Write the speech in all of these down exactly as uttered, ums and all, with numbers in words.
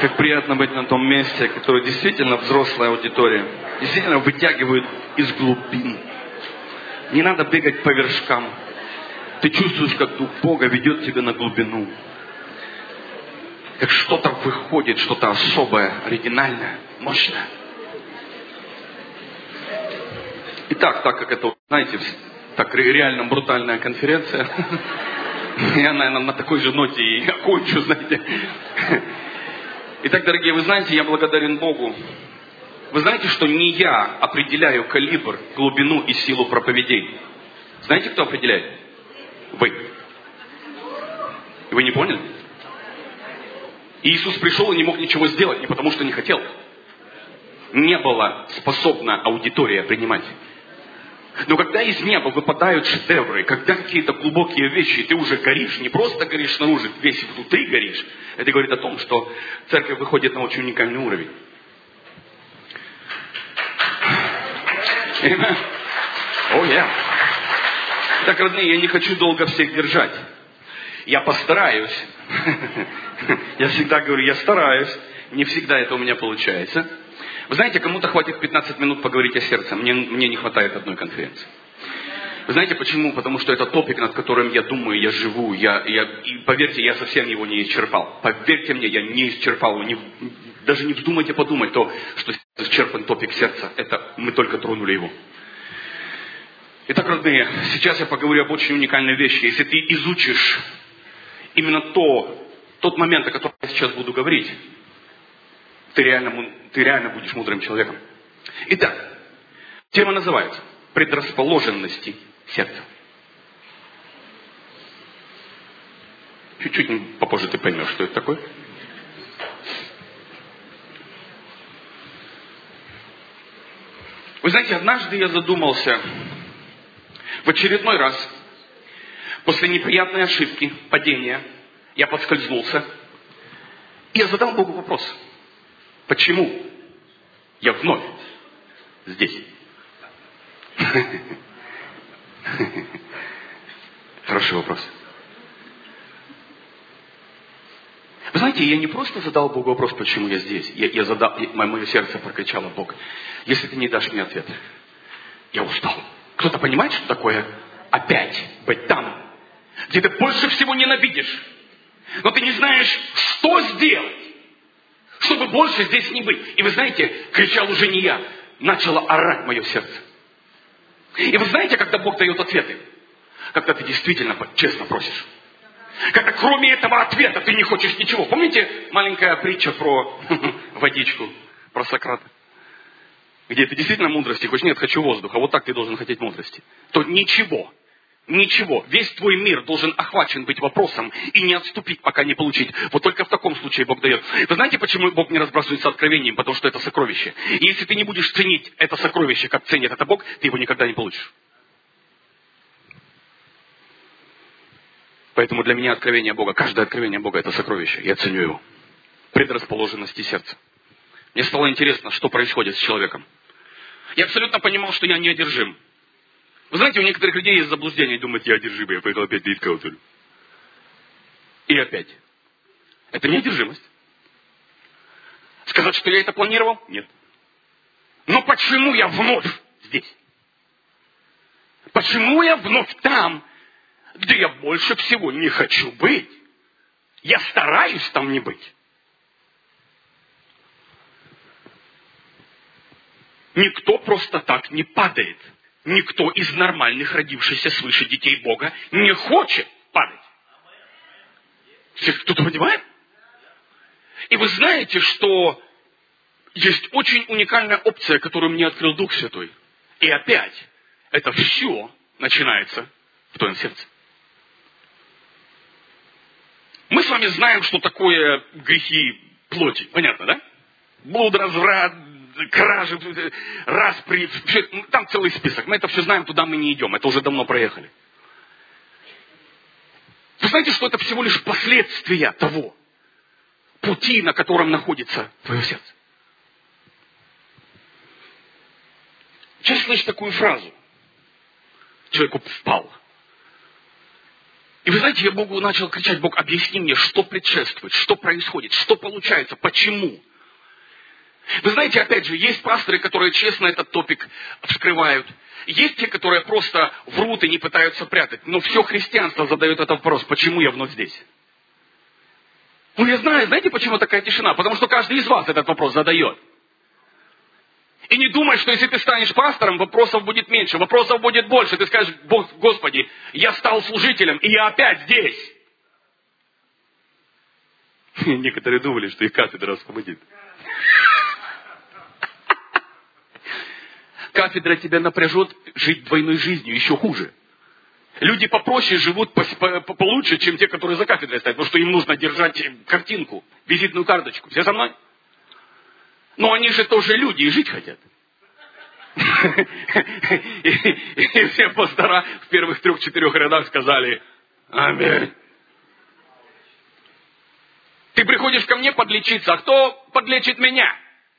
Как приятно быть на том месте, которое действительно взрослая аудитория. Действительно вытягивает из глубин. Не надо бегать по вершкам. Ты чувствуешь, как Дух Бога ведет тебя на глубину. Как что-то выходит, что-то особое, оригинальное, мощное. Итак, так как это, знаете, так реально брутальная конференция, я, наверное, на такой же ноте и окончу, знаете. Итак, дорогие, вы знаете, я благодарен Богу. Вы знаете, что не я определяю калибр, глубину и силу проповедей. Знаете, кто определяет? Вы. Вы не поняли? Иисус пришел и не мог ничего сделать, не потому что не хотел. Не была способна аудитория принимать. Но когда из неба выпадают шедевры, когда какие-то глубокие вещи, ты уже горишь, не просто горишь снаружи, весь внутри горишь, это говорит о том, что церковь выходит на очень уникальный уровень. О, oh, yeah. Так, родные, я не хочу долго всех держать. Я постараюсь. Я всегда говорю, я стараюсь. Не всегда это у меня получается. Вы знаете, кому-то хватит пятнадцать минут поговорить о сердце. Мне, мне не хватает одной конференции. Вы знаете почему? Потому что это топик, над которым я думаю, я живу. Я, я, и поверьте, я совсем его не исчерпал. Поверьте мне, я не исчерпал его. Не, даже не вздумайте подумать то, что исчерпан топик сердца. Это мы только тронули его. Итак, родные, сейчас я поговорю об очень уникальной вещи. Если ты изучишь именно то, тот момент, о котором я сейчас буду говорить, ты реально, ты реально будешь мудрым человеком. Итак, тема называется «Предрасположенности сердца». Чуть-чуть попозже ты поймешь, что это такое. Вы знаете, однажды я задумался, в очередной раз, после неприятной ошибки, падения, я подскользнулся, и я задал Богу вопрос. Почему я вновь здесь? Хороший вопрос. Вы знаете, я не просто задал Богу вопрос, почему я здесь. Я, я задал, мое сердце прокричало: Бог, если ты не дашь мне ответ, я устал. Кто-то понимает, что такое опять быть там, где ты больше всего ненавидишь, но ты не знаешь, что сделать, чтобы больше здесь не быть. И вы знаете, кричал уже не я, начало орать мое сердце. И вы знаете, когда Бог дает ответы? Когда ты действительно честно просишь. Когда кроме этого ответа ты не хочешь ничего. Помните маленькая притча про водичку, про Сократа? Где ты действительно мудрости хочешь? Нет, хочу воздуха. Вот так ты должен хотеть мудрости. То ничего. Ничего. Весь твой мир должен охвачен быть вопросом и не отступить, пока не получить. Вот только в таком случае Бог дает. Вы знаете, почему Бог не разбрасывается откровением? Потому что это сокровище. И если ты не будешь ценить это сокровище, как ценит это Бог, ты его никогда не получишь. Поэтому для меня откровение Бога, каждое откровение Бога — это сокровище. Я ценю его. Предрасположенности сердца. Мне стало интересно, что происходит с человеком. Я абсолютно понимал, что я неодержим. Вы знаете, у некоторых людей есть заблуждение, думают, я одержимый, я поехал опять лить кого-то. И опять. Это неодержимость. Сказать, что я это планировал? Нет. Но почему я вновь здесь? Почему я вновь там, где я больше всего не хочу быть? Я стараюсь там не быть. Никто просто так не падает. Никто из нормальных, родившихся свыше детей Бога, не хочет падать. Кто-то понимает? И вы знаете, что есть очень уникальная опция, которую мне открыл Дух Святой. И опять, это все начинается в твоем сердце. Мы с вами знаем, что такое грехи плоти. Понятно, да? Блуд, разврат, кражи, распри, там целый список. Мы это все знаем, туда мы не идем. Это уже давно проехали. Вы знаете, что это всего лишь последствия того пути, на котором находится твое сердце. Часто слышишь такую фразу. Человек впал. И вы знаете, я Богу начал кричать: Бог, объясни мне, что предшествует, что происходит, что получается, почему. Вы знаете, опять же, есть пасторы, которые честно этот топик вскрывают. Есть те, которые просто врут и не пытаются прятать. Но все христианство задает этот вопрос: почему я вновь здесь? Ну, я знаю, знаете, почему такая тишина? Потому что каждый из вас этот вопрос задает. И не думай, что если ты станешь пастором, вопросов будет меньше, вопросов будет больше. Ты скажешь: Господи, я стал служителем, и я опять здесь. Некоторые думали, что их кафедра освободит. Кафедра тебя напряжет жить двойной жизнью, еще хуже. Люди попроще живут получше, чем те, которые за кафедрой стоят, потому что им нужно держать картинку, визитную карточку. Все со мной? Но они же тоже люди и жить хотят. И все пастора в первых трех-четырех рядах сказали: аминь. Ты приходишь ко мне подлечиться, а кто подлечит меня?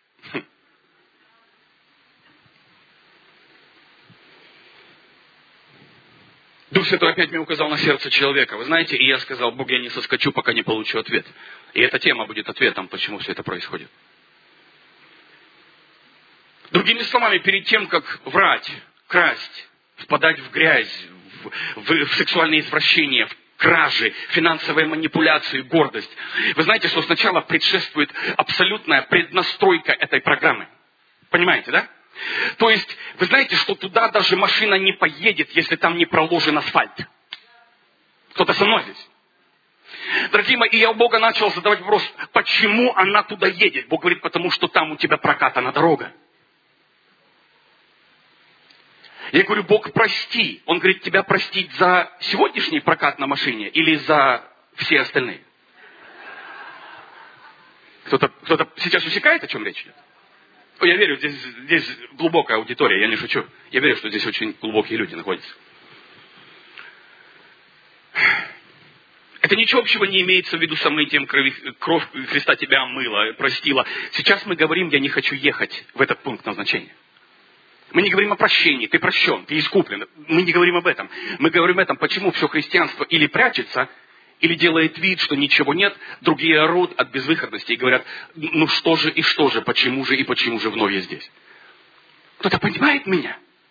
Дух Святой опять мне указал на сердце человека. Вы знаете, и я сказал: Бог, я не соскочу, пока не получу ответ. И эта тема будет ответом, почему все это происходит. Другими словами, перед тем, как врать, красть, впадать в грязь, в, в, в сексуальные извращения, в кражи, финансовые манипуляции, гордость. Вы знаете, что сначала предшествует абсолютная преднастройка этой программы. Понимаете, да? То есть, вы знаете, что туда даже машина не поедет, если там не проложен асфальт. Кто-то со мной здесь? Дорогие мои, и я у Бога начал задавать вопрос: почему она туда едет? Бог говорит: потому что там у тебя прокатана дорога. Я говорю: Бог, прости. Он говорит: тебя простить за сегодняшний прокат на машине или за все остальные? Кто-то, кто-то сейчас усекает, о чем речь идет? Я верю, здесь, здесь глубокая аудитория, я не шучу. Я верю, что здесь очень глубокие люди находятся. Это ничего общего не имеется в виду со мытием крови, кровь Христа тебя омыла, простила. Сейчас мы говорим: я не хочу ехать в этот пункт назначения. Мы не говорим о прощении, ты прощен, ты искуплен. Мы не говорим об этом. Мы говорим о этом, почему все христианство или прячется, или делает вид, что ничего нет. Другие орут от безвыходности и говорят: ну что же и что же, почему же и почему же вновь я здесь? Кто-то понимает меня?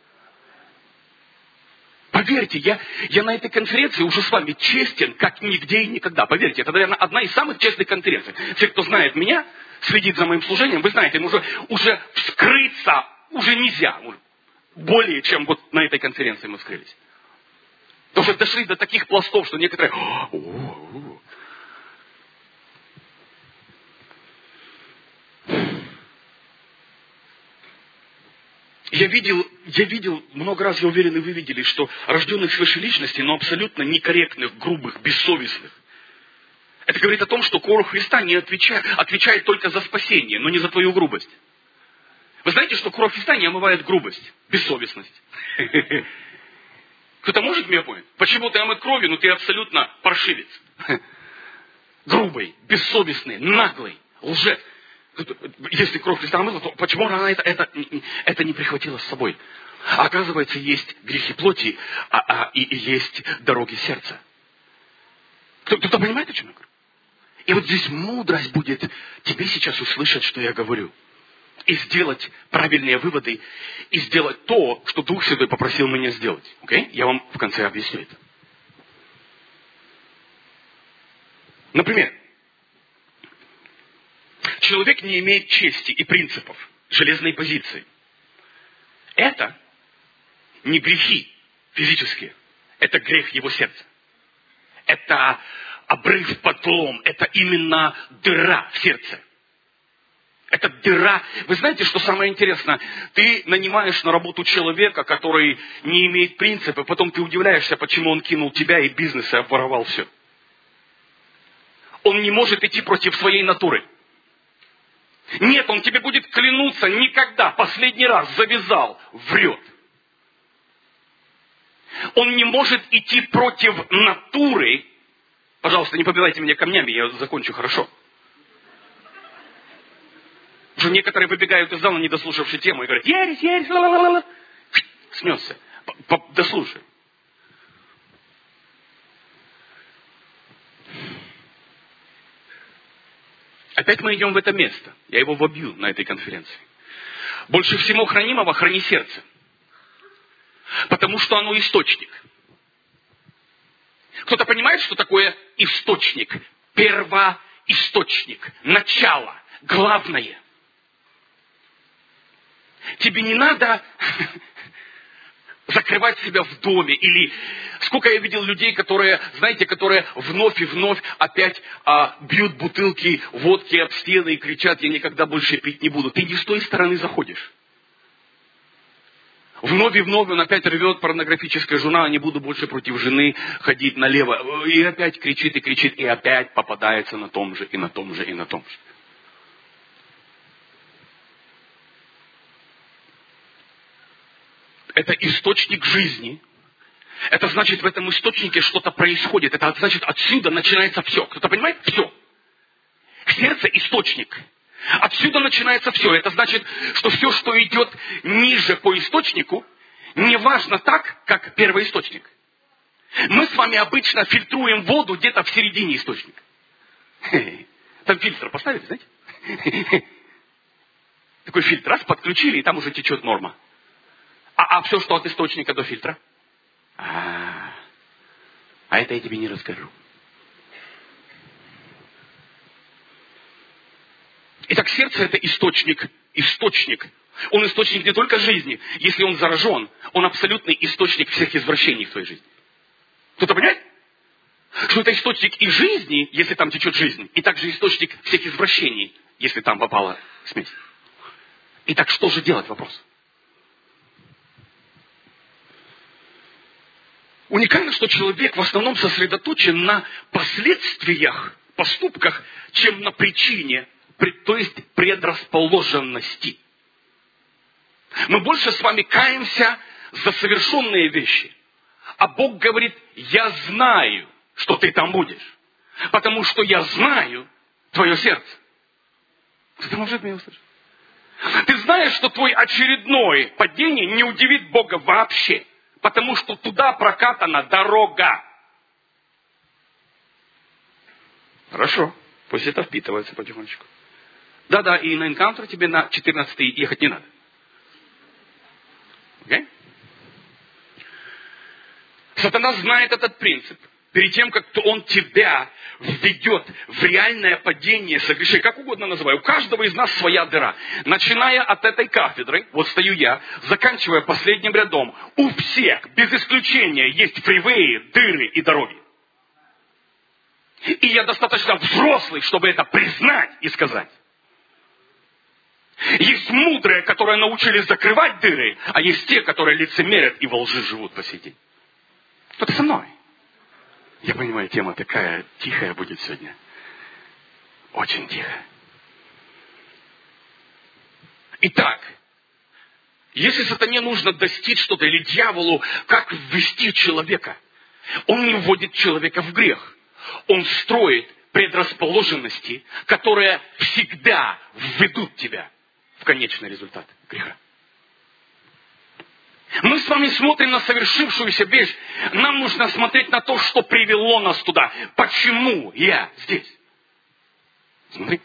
Поверьте, я, я на этой конференции уже с вами честен, как нигде и никогда. Поверьте, это, наверное, одна из самых честных конференций. Все, кто знает меня, следит за моим служением, вы знаете, уже, уже вскрыться уже нельзя. Более чем вот на этой конференции мы вскрылись. Потому что дошли до таких пластов, что некоторые... Я видел, я видел, много раз, я уверен, и вы видели, что рожденных свыше личностей, но абсолютно некорректных, грубых, бессовестных. Это говорит о том, что кровь Христа не отвечает, отвечает только за спасение, но не за твою грубость. Вы знаете, что кровь Христа не омывает грубость, бессовестность. Кто-то может меня понять? Почему ты омыт кровью, но ты абсолютно паршивец? Грубый, бессовестный, наглый, лжец. Если кровь Христа омыла, то почему она это, это, это не прихватила с собой? А оказывается, есть грехи плоти, а, а, и, и есть дороги сердца. Кто-то понимает, о чем я говорю? И вот здесь мудрость будет тебе сейчас услышать, что я говорю. И сделать правильные выводы, и сделать то, что Дух Святой попросил меня сделать. Okay? Я вам в конце объясню это. Например, человек не имеет чести и принципов, железной позиции. Это не грехи физические, это грех его сердца. Это обрыв, подлом, это именно дыра в сердце. Это дыра. Вы знаете, что самое интересное? Ты нанимаешь на работу человека, который не имеет принципа, потом ты удивляешься, почему он кинул тебя и бизнес и обворовал все. Он не может идти против своей натуры. Нет, он тебе будет клянуться никогда, последний раз завязал, врет. Он не может идти против натуры. Пожалуйста, не побивайте меня камнями, я закончу хорошо. Уже некоторые выбегают из зала, не дослушавши тему, и говорят: ересь, ересь, ла-ла-ла-ла. Снесся. Дослушай. Опять мы идем в это место. Я его вобью на этой конференции. Больше всего хранимого храни сердце. Потому что оно источник. Кто-то понимает, что такое источник? Первоисточник. Начало. Главное. Тебе не надо закрывать себя в доме. Или сколько я видел людей, которые, знаете, которые вновь и вновь опять а, бьют бутылки водки об стены и кричат: я никогда больше пить не буду. Ты не с той стороны заходишь. Вновь и вновь он опять рвет порнографическая журнал: не буду больше против жены ходить налево. И опять кричит и кричит, и опять попадается на том же, и на том же, и на том же. Это источник жизни. Это значит, в этом источнике что-то происходит. Это значит, отсюда начинается все. Кто-то понимает? Все. Сердце – источник. Отсюда начинается все. Это значит, что все, что идет ниже по источнику, не важно так, как первоисточник. Мы с вами обычно фильтруем воду где-то в середине источника. Там фильтр поставили, знаете? Такой фильтр, раз подключили, и там уже течет норма. А, а все, что от источника до фильтра? А, а это я тебе не расскажу. Итак, сердце – это источник. Источник. Он источник не только жизни. Если он заражен, он абсолютный источник всех извращений в твоей жизни. Кто-то понимает? Что это источник и жизни, если там течет жизнь, и также источник всех извращений, если там попала смесь. Итак, что же делать? Вопрос. Уникально, что человек в основном сосредоточен на последствиях, поступках, чем на причине, то есть предрасположенности. Мы больше с вами каемся за совершенные вещи. А Бог говорит: я знаю, что ты там будешь. Потому что я знаю твое сердце. Ты может меня услышать? Ты знаешь, что твой очередное падение не удивит Бога вообще. Потому что туда прокатана дорога. Хорошо. Пусть это впитывается потихонечку. Да-да, и на энкаунтер тебе на четырнадцатый ехать не надо. Okay? Сатана знает этот принцип. Перед тем, как он тебя введет в реальное падение, согрешение, как угодно называю, у каждого из нас своя дыра. Начиная от этой кафедры, вот стою я, заканчивая последним рядом, у всех, без исключения, есть фривеи, дыры и дороги. И я достаточно взрослый, чтобы это признать и сказать. Есть мудрые, которые научились закрывать дыры, а есть те, которые лицемерят и во лжи живут по сей день. Кто-то со мной? Я понимаю, тема такая тихая будет сегодня. Очень тихая. Итак, если сатане нужно достичь что-то, или дьяволу, как ввести человека, он не вводит человека в грех. Он строит предрасположенности, которые всегда введут тебя в конечный результат греха. Мы с вами смотрим на совершившуюся вещь. Нам нужно смотреть на то, что привело нас туда. Почему я здесь? Смотри.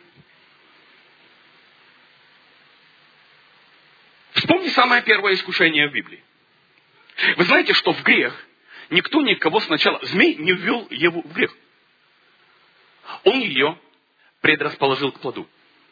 Вспомни самое первое искушение в Библии. Вы знаете, что в грех никто никого сначала... Змей не ввел Еву в грех. Он ее предрасположил к плоду.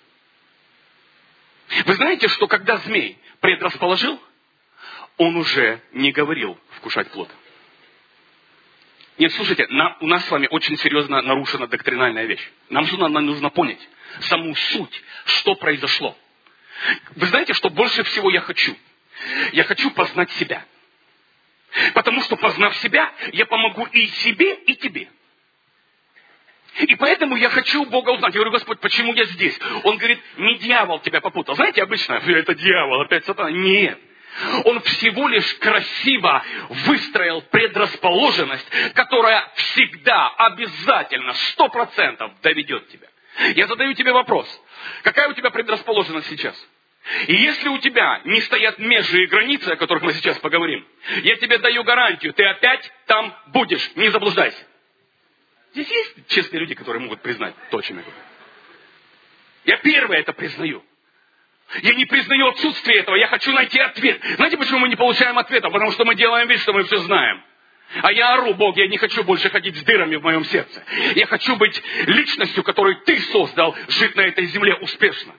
Вы знаете, что когда змей предрасположил, он уже не говорил вкушать плод. Нет, слушайте, на, у нас с вами очень серьезно нарушена доктринальная вещь. Нам же нам нужно понять саму суть, что произошло. Вы знаете, что больше всего я хочу? Я хочу познать себя. Потому что, познав себя, я помогу и себе, и тебе. И поэтому я хочу Бога узнать. Я говорю: Господь, почему я здесь? Он говорит: не дьявол тебя попутал. Знаете, обычно, это дьявол, опять сатана. Нет. Он всего лишь красиво выстроил предрасположенность, которая всегда, обязательно, сто процентов доведет тебя. Я задаю тебе вопрос. Какая у тебя предрасположенность сейчас? И если у тебя не стоят межи и границы, о которых мы сейчас поговорим, я тебе даю гарантию, ты опять там будешь. Не заблуждайся. Здесь есть честные люди, которые могут признать то, о чем я говорю. Я первый это признаю. Я не признаю отсутствие этого, я хочу найти ответ. Знаете, почему мы не получаем ответа? Потому что мы делаем вид, что мы все знаем. А я ору: Бог, я не хочу больше ходить с дырами в моем сердце. Я хочу быть личностью, которую Ты создал, жить на этой земле успешно.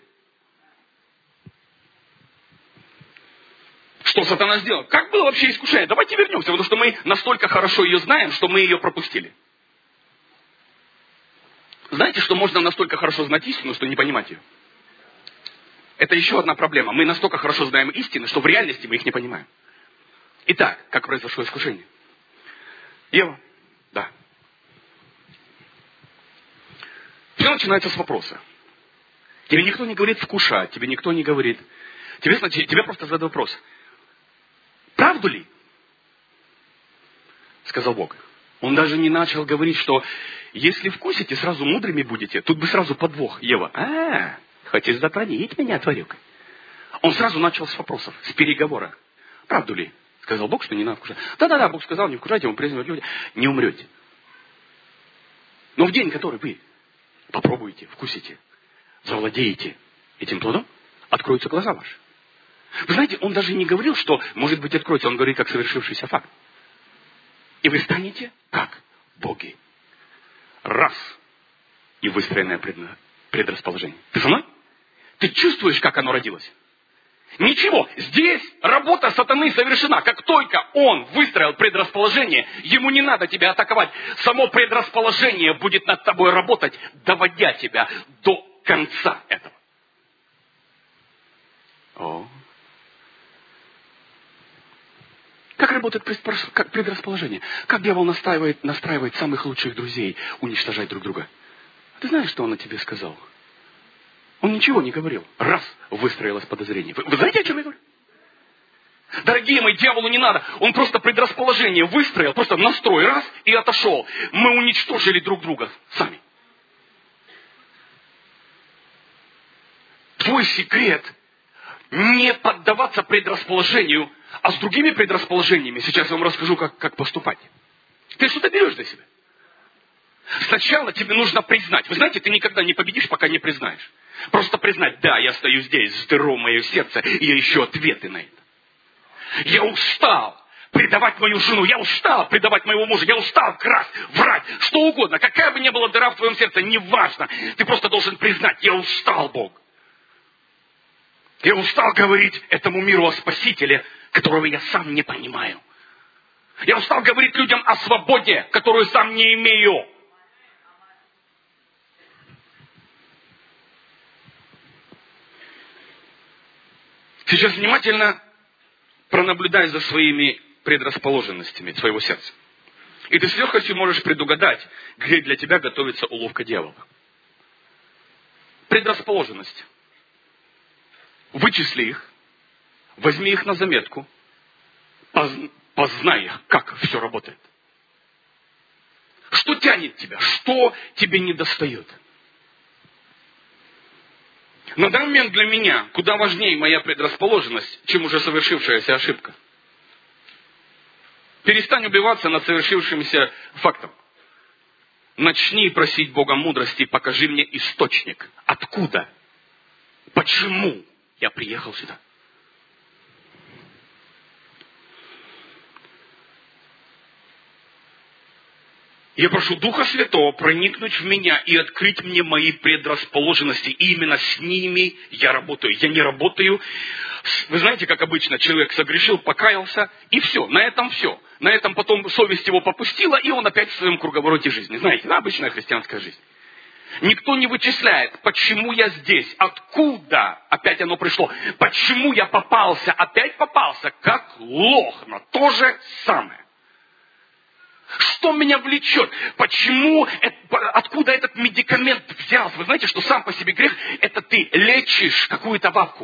Что сатана сделал? Как было вообще искушение? Давайте вернемся, потому что мы настолько хорошо ее знаем, что мы ее пропустили. Знаете, что можно настолько хорошо знать истину, что не понимать ее? Это еще одна проблема. Мы настолько хорошо знаем истины, что в реальности мы их не понимаем. Итак, как произошло искушение? Ева? Да. Все начинается с вопроса. Тебе никто не говорит вкушать, тебе никто не говорит. Тебе, значит, тебе просто задают вопрос. Правду ли? Сказал Бог. Он даже не начал говорить, что если вкусите, сразу мудрыми будете. Тут бы сразу подвох. Ева: а, хочешь затронить меня, тварюка? Он сразу начал с вопросов, с переговора. Правду ли? Сказал Бог, что не надо вкушать. Да-да-да, Бог сказал, не вкушайте, он признает люди, не умрете. Но в день, который вы попробуете, вкусите, завладеете этим плодом, откроются глаза ваши. Вы знаете, он даже не говорил, что, может быть, откроется, он говорит, как совершившийся факт. И вы станете как боги. Раз. И выстроенное предрасположение. Ты со мной? Ты чувствуешь, как оно родилось? Ничего. Здесь работа сатаны совершена. Как только он выстроил предрасположение, ему не надо тебя атаковать. Само предрасположение будет над тобой работать, доводя тебя до конца этого. О. Как работает предрасположение? Как дьявол настраивает, настраивает самых лучших друзей уничтожать друг друга? Ты знаешь, что он о тебе сказал? Он ничего не говорил. Раз, выстроилось подозрение. Вы, вы знаете, о чем я говорю? Дорогие мои, дьяволу не надо. Он просто предрасположение выстроил, просто настрой, раз, и отошел. Мы уничтожили друг друга сами. Твой секрет не поддаваться предрасположению, а с другими предрасположениями, сейчас я вам расскажу, как, как поступать. Ты что-то берешь для себя. Сначала тебе нужно признать. Вы знаете, ты никогда не победишь, пока не признаешь. Просто признать: да, я стою здесь, здорово мое сердце, и я ищу ответы на это. Я устал предавать мою жену, я устал предавать моего мужа, я устал красть, врать, что угодно. Какая бы ни была дыра в твоем сердце, неважно. Ты просто должен признать: я устал, Бог. Я устал говорить этому миру о Спасителе, которого я сам не понимаю. Я устал говорить людям о свободе, которую сам не имею. Сейчас внимательно пронаблюдай за своими предрасположенностями своего сердца. И ты с легкостью можешь предугадать, где для тебя готовится уловка дьявола. Предрасположенность. Вычисли их, возьми их на заметку, познай их, как все работает. Что тянет тебя? Что тебе недостает? На данный момент для меня куда важнее моя предрасположенность, чем уже совершившаяся ошибка. Перестань убиваться над совершившимся фактом. Начни просить Бога мудрости, покажи мне источник. Откуда? Почему я приехал сюда? Я прошу Духа Святого проникнуть в меня и открыть мне мои предрасположенности. И именно с ними я работаю. Я не работаю. Вы знаете, как обычно, человек согрешил, покаялся, и все. На этом все. На этом потом совесть его попустила, и он опять в своем круговороте жизни. Знаете, да, обычная христианская жизнь. Никто не вычисляет, почему я здесь, откуда опять оно пришло, почему я попался, опять попался, как лох на то же самое. Что меня влечет? Почему, откуда этот медикамент взялся? Вы знаете, что сам по себе грех, это ты лечишь какую-то бабку.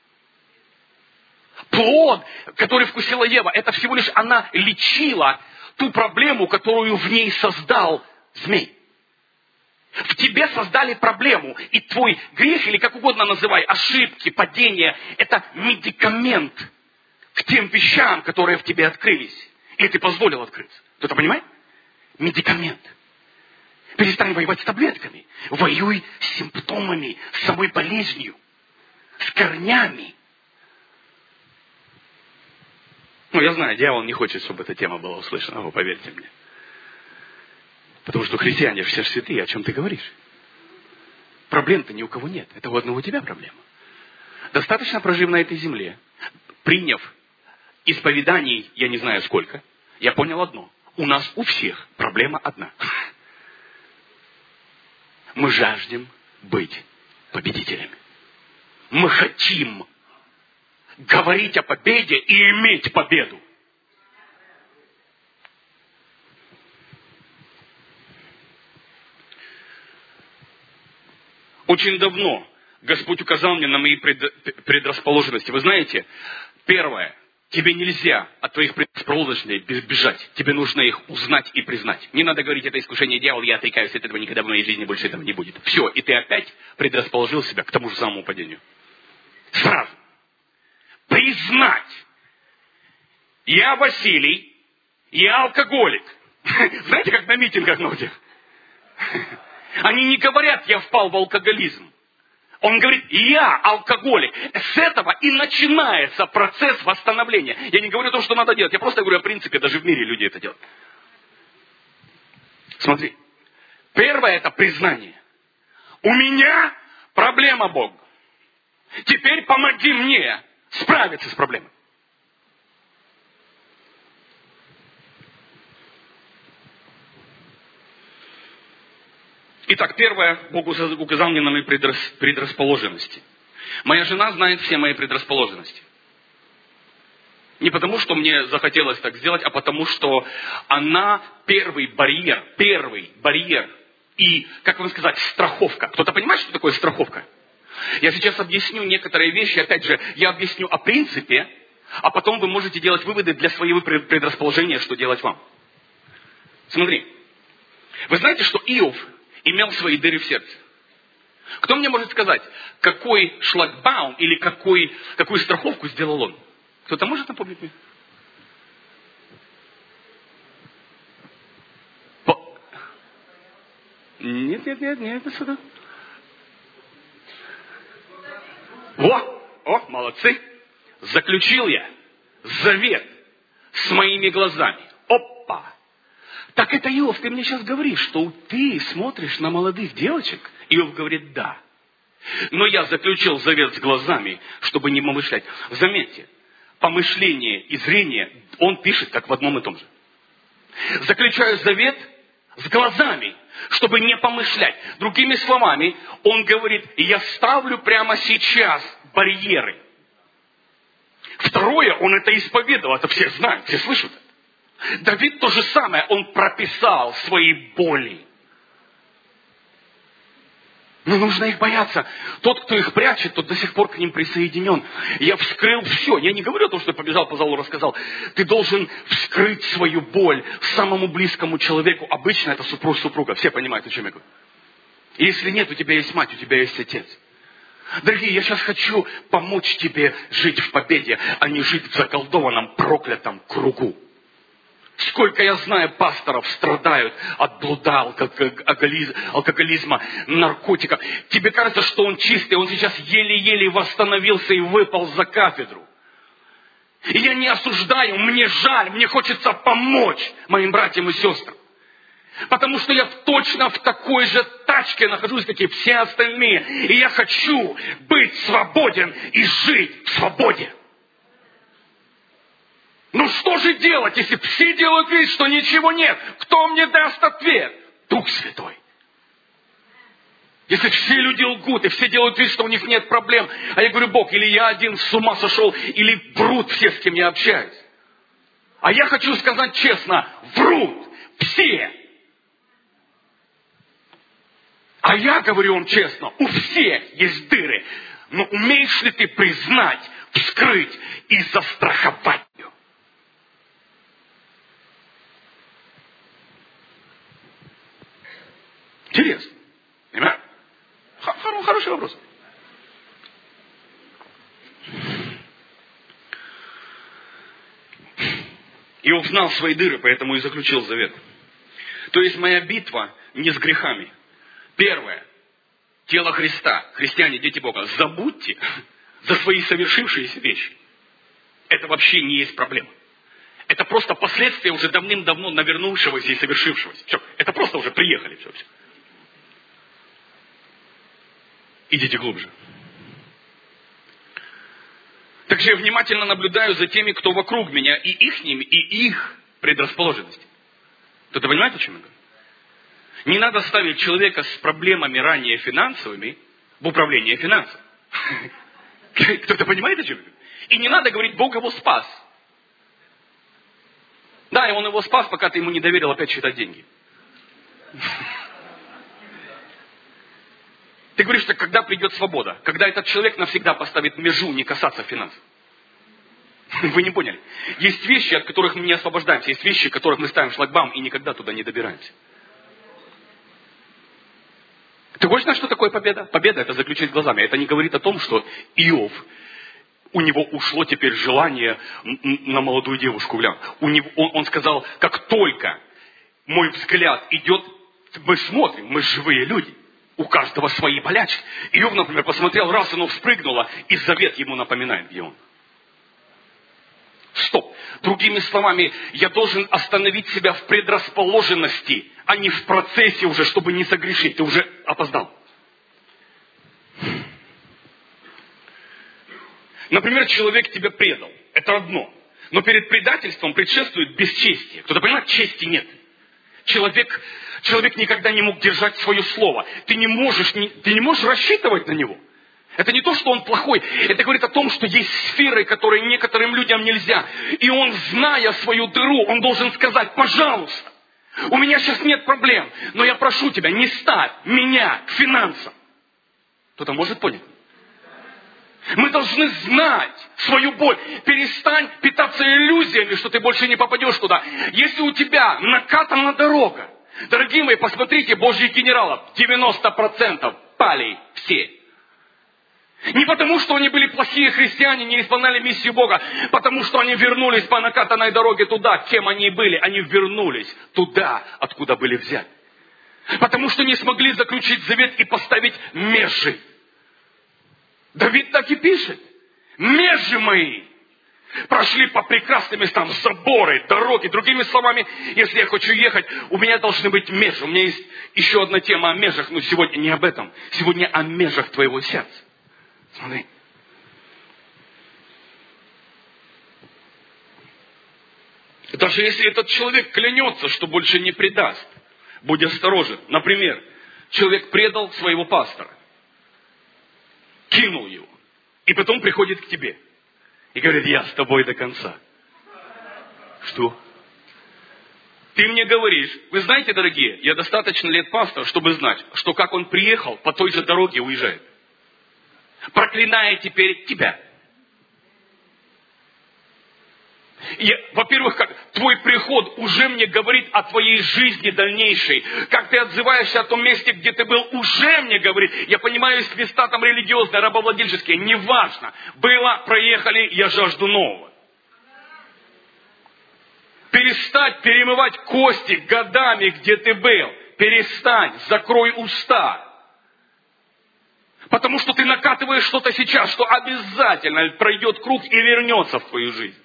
Плод, который вкусила Ева, это всего лишь она лечила ту проблему, которую в ней создал змей. В тебе создали проблему, и твой грех, или как угодно называй, ошибки, падения, это медикамент к тем вещам, которые в тебе открылись. Или ты позволил открыться. Кто-то понимает? Медикамент. Перестань воевать с таблетками. Воюй с симптомами, с самой болезнью, с корнями. Ну, я знаю, дьявол не хочет, чтобы эта тема была услышана, вы поверьте мне. Потому что христиане все же святые, о чем ты говоришь? Проблем-то ни у кого нет. Это у одного у тебя проблема. Достаточно прожив на этой земле, приняв исповеданий, я не знаю сколько, я понял одно. У нас у всех проблема одна. Мы жаждем быть победителями. Мы хотим говорить о победе и иметь победу. Очень давно Господь указал мне на мои предрасположенности. Вы знаете, первое, тебе нельзя от твоих предрасположенностей бежать. Тебе нужно их узнать и признать. Не надо говорить, это искушение дьявола, я отрекаюсь от этого, никогда в моей жизни больше этого не будет. Все, и ты опять предрасположил себя к тому же самому падению. Сразу. Признать. Я Василий, я алкоголик. Знаете, как на митингах многих? Они не говорят, я впал в алкоголизм. Он говорит, я алкоголик. С этого и начинается процесс восстановления. Я не говорю о том, что надо делать. Я просто говорю о принципе, даже в мире люди это делают. Смотри. Первое это признание. У меня проблема, Бог. Теперь помоги мне справиться с проблемой. Итак, первое, Бог указал мне на мои предрасположенности. Моя жена знает все мои предрасположенности. Не потому, что мне захотелось так сделать, а потому, что она первый барьер, первый барьер и, как вам сказать, страховка. Кто-то понимает, что такое страховка? Я сейчас объясню некоторые вещи, опять же, я объясню о принципе, а потом вы можете делать выводы для своего предрасположения, что делать вам. Смотри, вы знаете, что Иов имел свои дыры в сердце. Кто мне может сказать, какой шлагбаум или какой, какую страховку сделал он? Кто-то может напомнить мне? По... Нет, нет, нет, нет, сюда. Во! О, молодцы! Заключил я завет с моими глазами. Опа! Так это, Иов, ты мне сейчас говоришь, что ты смотришь на молодых девочек? Иов говорит, да. Но я заключил завет с глазами, чтобы не помышлять. Заметьте, помышление и зрение, он пишет как в одном и том же. Заключаю завет с глазами, чтобы не помышлять. Другими словами, он говорит, я ставлю прямо сейчас барьеры. Второе, он это исповедовал, это все знают, все слышат. Давид то же самое, он прописал свои боли. Но нужно их бояться. Тот, кто их прячет, тот до сих пор к ним присоединен. Я вскрыл все. Я не говорю о том, что я побежал по залу, рассказал. Ты должен вскрыть свою боль самому близкому человеку. Обычно это супруг, супруга. Все понимают, о чем я говорю. И если нет, у тебя есть мать, у тебя есть отец. Дорогие, я сейчас хочу помочь тебе жить в победе, а не жить в заколдованном, проклятом кругу. Сколько я знаю, пасторов страдают от блуда, алкоголизма, наркотиков. Тебе кажется, что он чистый, он сейчас еле-еле восстановился и выпал за кафедру. И я не осуждаю, мне жаль, мне хочется помочь моим братьям и сестрам. Потому что я точно в такой же тачке нахожусь, как и все остальные. И я хочу быть свободен и жить в свободе. Ну что же делать, если все делают вид, что ничего нет? Кто мне даст ответ? Дух Святой. Если все люди лгут, и все делают вид, что у них нет проблем. А я говорю, Бог, или я один с ума сошел, или врут все, с кем я общаюсь. А я хочу сказать честно, врут все. А я говорю вам честно, у всех есть дыры. Но умеешь ли ты признать, вскрыть и застраховать ее? Интересно. Понимаете? Хороший вопрос. Иов знал свои дыры, поэтому и заключил завет. То есть моя битва не с грехами. Первое. Тело Христа. Христиане, дети Бога. Забудьте за свои совершившиеся вещи. Это вообще не есть проблема. Это просто последствия уже давным-давно навернувшегося и совершившегося. Все. Это просто уже приехали. Все, все. Идите глубже. Также я внимательно наблюдаю за теми, кто вокруг меня, и ихними, и их предрасположенности. Кто-то понимает, о чем я говорю? Не надо ставить человека с проблемами ранее финансовыми в управление финансами. Кто-то понимает, о чем я говорю? И не надо говорить, Бог его спас. Да, и он его спас, пока ты ему не доверил опять считать деньги. Ты говоришь, что когда придет свобода, когда этот человек навсегда поставит межу не касаться финансов. Вы не поняли. Есть вещи, от которых мы не освобождаемся. Есть вещи, от которых мы ставим шлагбаум и никогда туда не добираемся. Ты хочешь знать, что такое победа? Победа — это заключить глазами. Это не говорит о том, что Иов, у него ушло теперь желание на молодую девушку глянуть. У него, он, он сказал, как только мой взгляд идет, мы смотрим, мы живые люди. У каждого свои болячки. Иов, например, посмотрел, раз оно вспрыгнуло, и завет ему напоминает, где он. Стоп. Другими словами, я должен остановить себя в предрасположенности, а не в процессе уже, чтобы не согрешить. Ты уже опоздал. Например, человек тебя предал. Это одно. Но перед предательством предшествует бесчестие. Кто-то понимает, чести нет. Человек, человек никогда не мог держать свое слово. Ты не можешь, не, ты не можешь рассчитывать на него. Это не то, что он плохой. Это говорит о том, что есть сферы, которые некоторым людям нельзя. И он, зная свою дыру, он должен сказать, пожалуйста, у меня сейчас нет проблем, но я прошу тебя, не ставь меня к финансам. Кто-то может понять? Мы должны знать свою боль. Перестань питаться иллюзиями, что ты больше не попадешь туда. Если у тебя накатана дорога, дорогие мои, посмотрите Божьих генералов, девяносто процентов пали все. Не потому, что они были плохие христиане, не исполняли миссию Бога, потому что они вернулись по накатанной дороге туда, кем они были. Они вернулись туда, откуда были взяты. Потому что не смогли заключить завет и поставить межи. Давид так и пишет. Межи мои прошли по прекрасным местам, заборы, дороги. Другими словами, если я хочу ехать, у меня должны быть межи. У меня есть еще одна тема о межах, но сегодня не об этом. Сегодня о межах твоего сердца. Смотри. Даже если этот человек клянется, что больше не предаст, будь осторожен. Например, человек предал своего пастора, кинул его, и потом приходит к тебе и говорит, я с тобой до конца. Что? Ты мне говоришь, вы знаете, дорогие, я достаточно лет пастор, чтобы знать, что как он приехал, по той же дороге уезжает. Проклиная теперь тебя. И, во-первых, как твой приход уже мне говорит о твоей жизни дальнейшей. Как ты отзываешься о том месте, где ты был, уже мне говорит. Я понимаю, есть места там религиозные, рабовладельческие. Неважно. Было, проехали, я жажду нового. Перестать перемывать кости годами, где ты был. Перестань, закрой уста. Потому что ты накатываешь что-то сейчас, что обязательно пройдет круг и вернется в твою жизнь.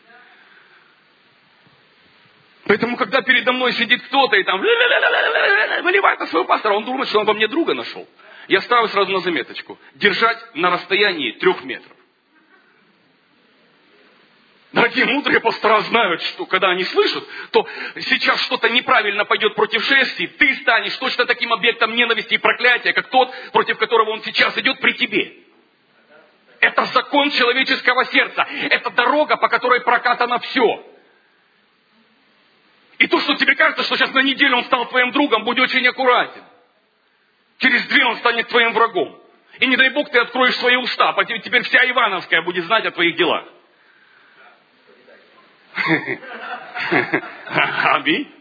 Поэтому, когда передо мной сидит кто-то и там выливает на своего пастора, он думает, что он во мне друга нашел. Я ставлю сразу на заметочку. Держать на расстоянии трех метров. Дорогие мудрые пастора знают, что когда они слышат, то сейчас что-то неправильно пойдет против шерсти, ты станешь точно таким объектом ненависти и проклятия, как тот, против которого он сейчас идет при тебе. Это закон человеческого сердца. Это дорога, по которой прокатано все. И то, что тебе кажется, что сейчас на неделю он стал твоим другом, будь очень аккуратен. Через две он станет твоим врагом. И не дай Бог ты откроешь свои уста, а теперь вся Ивановская будет знать о твоих делах. Аминь.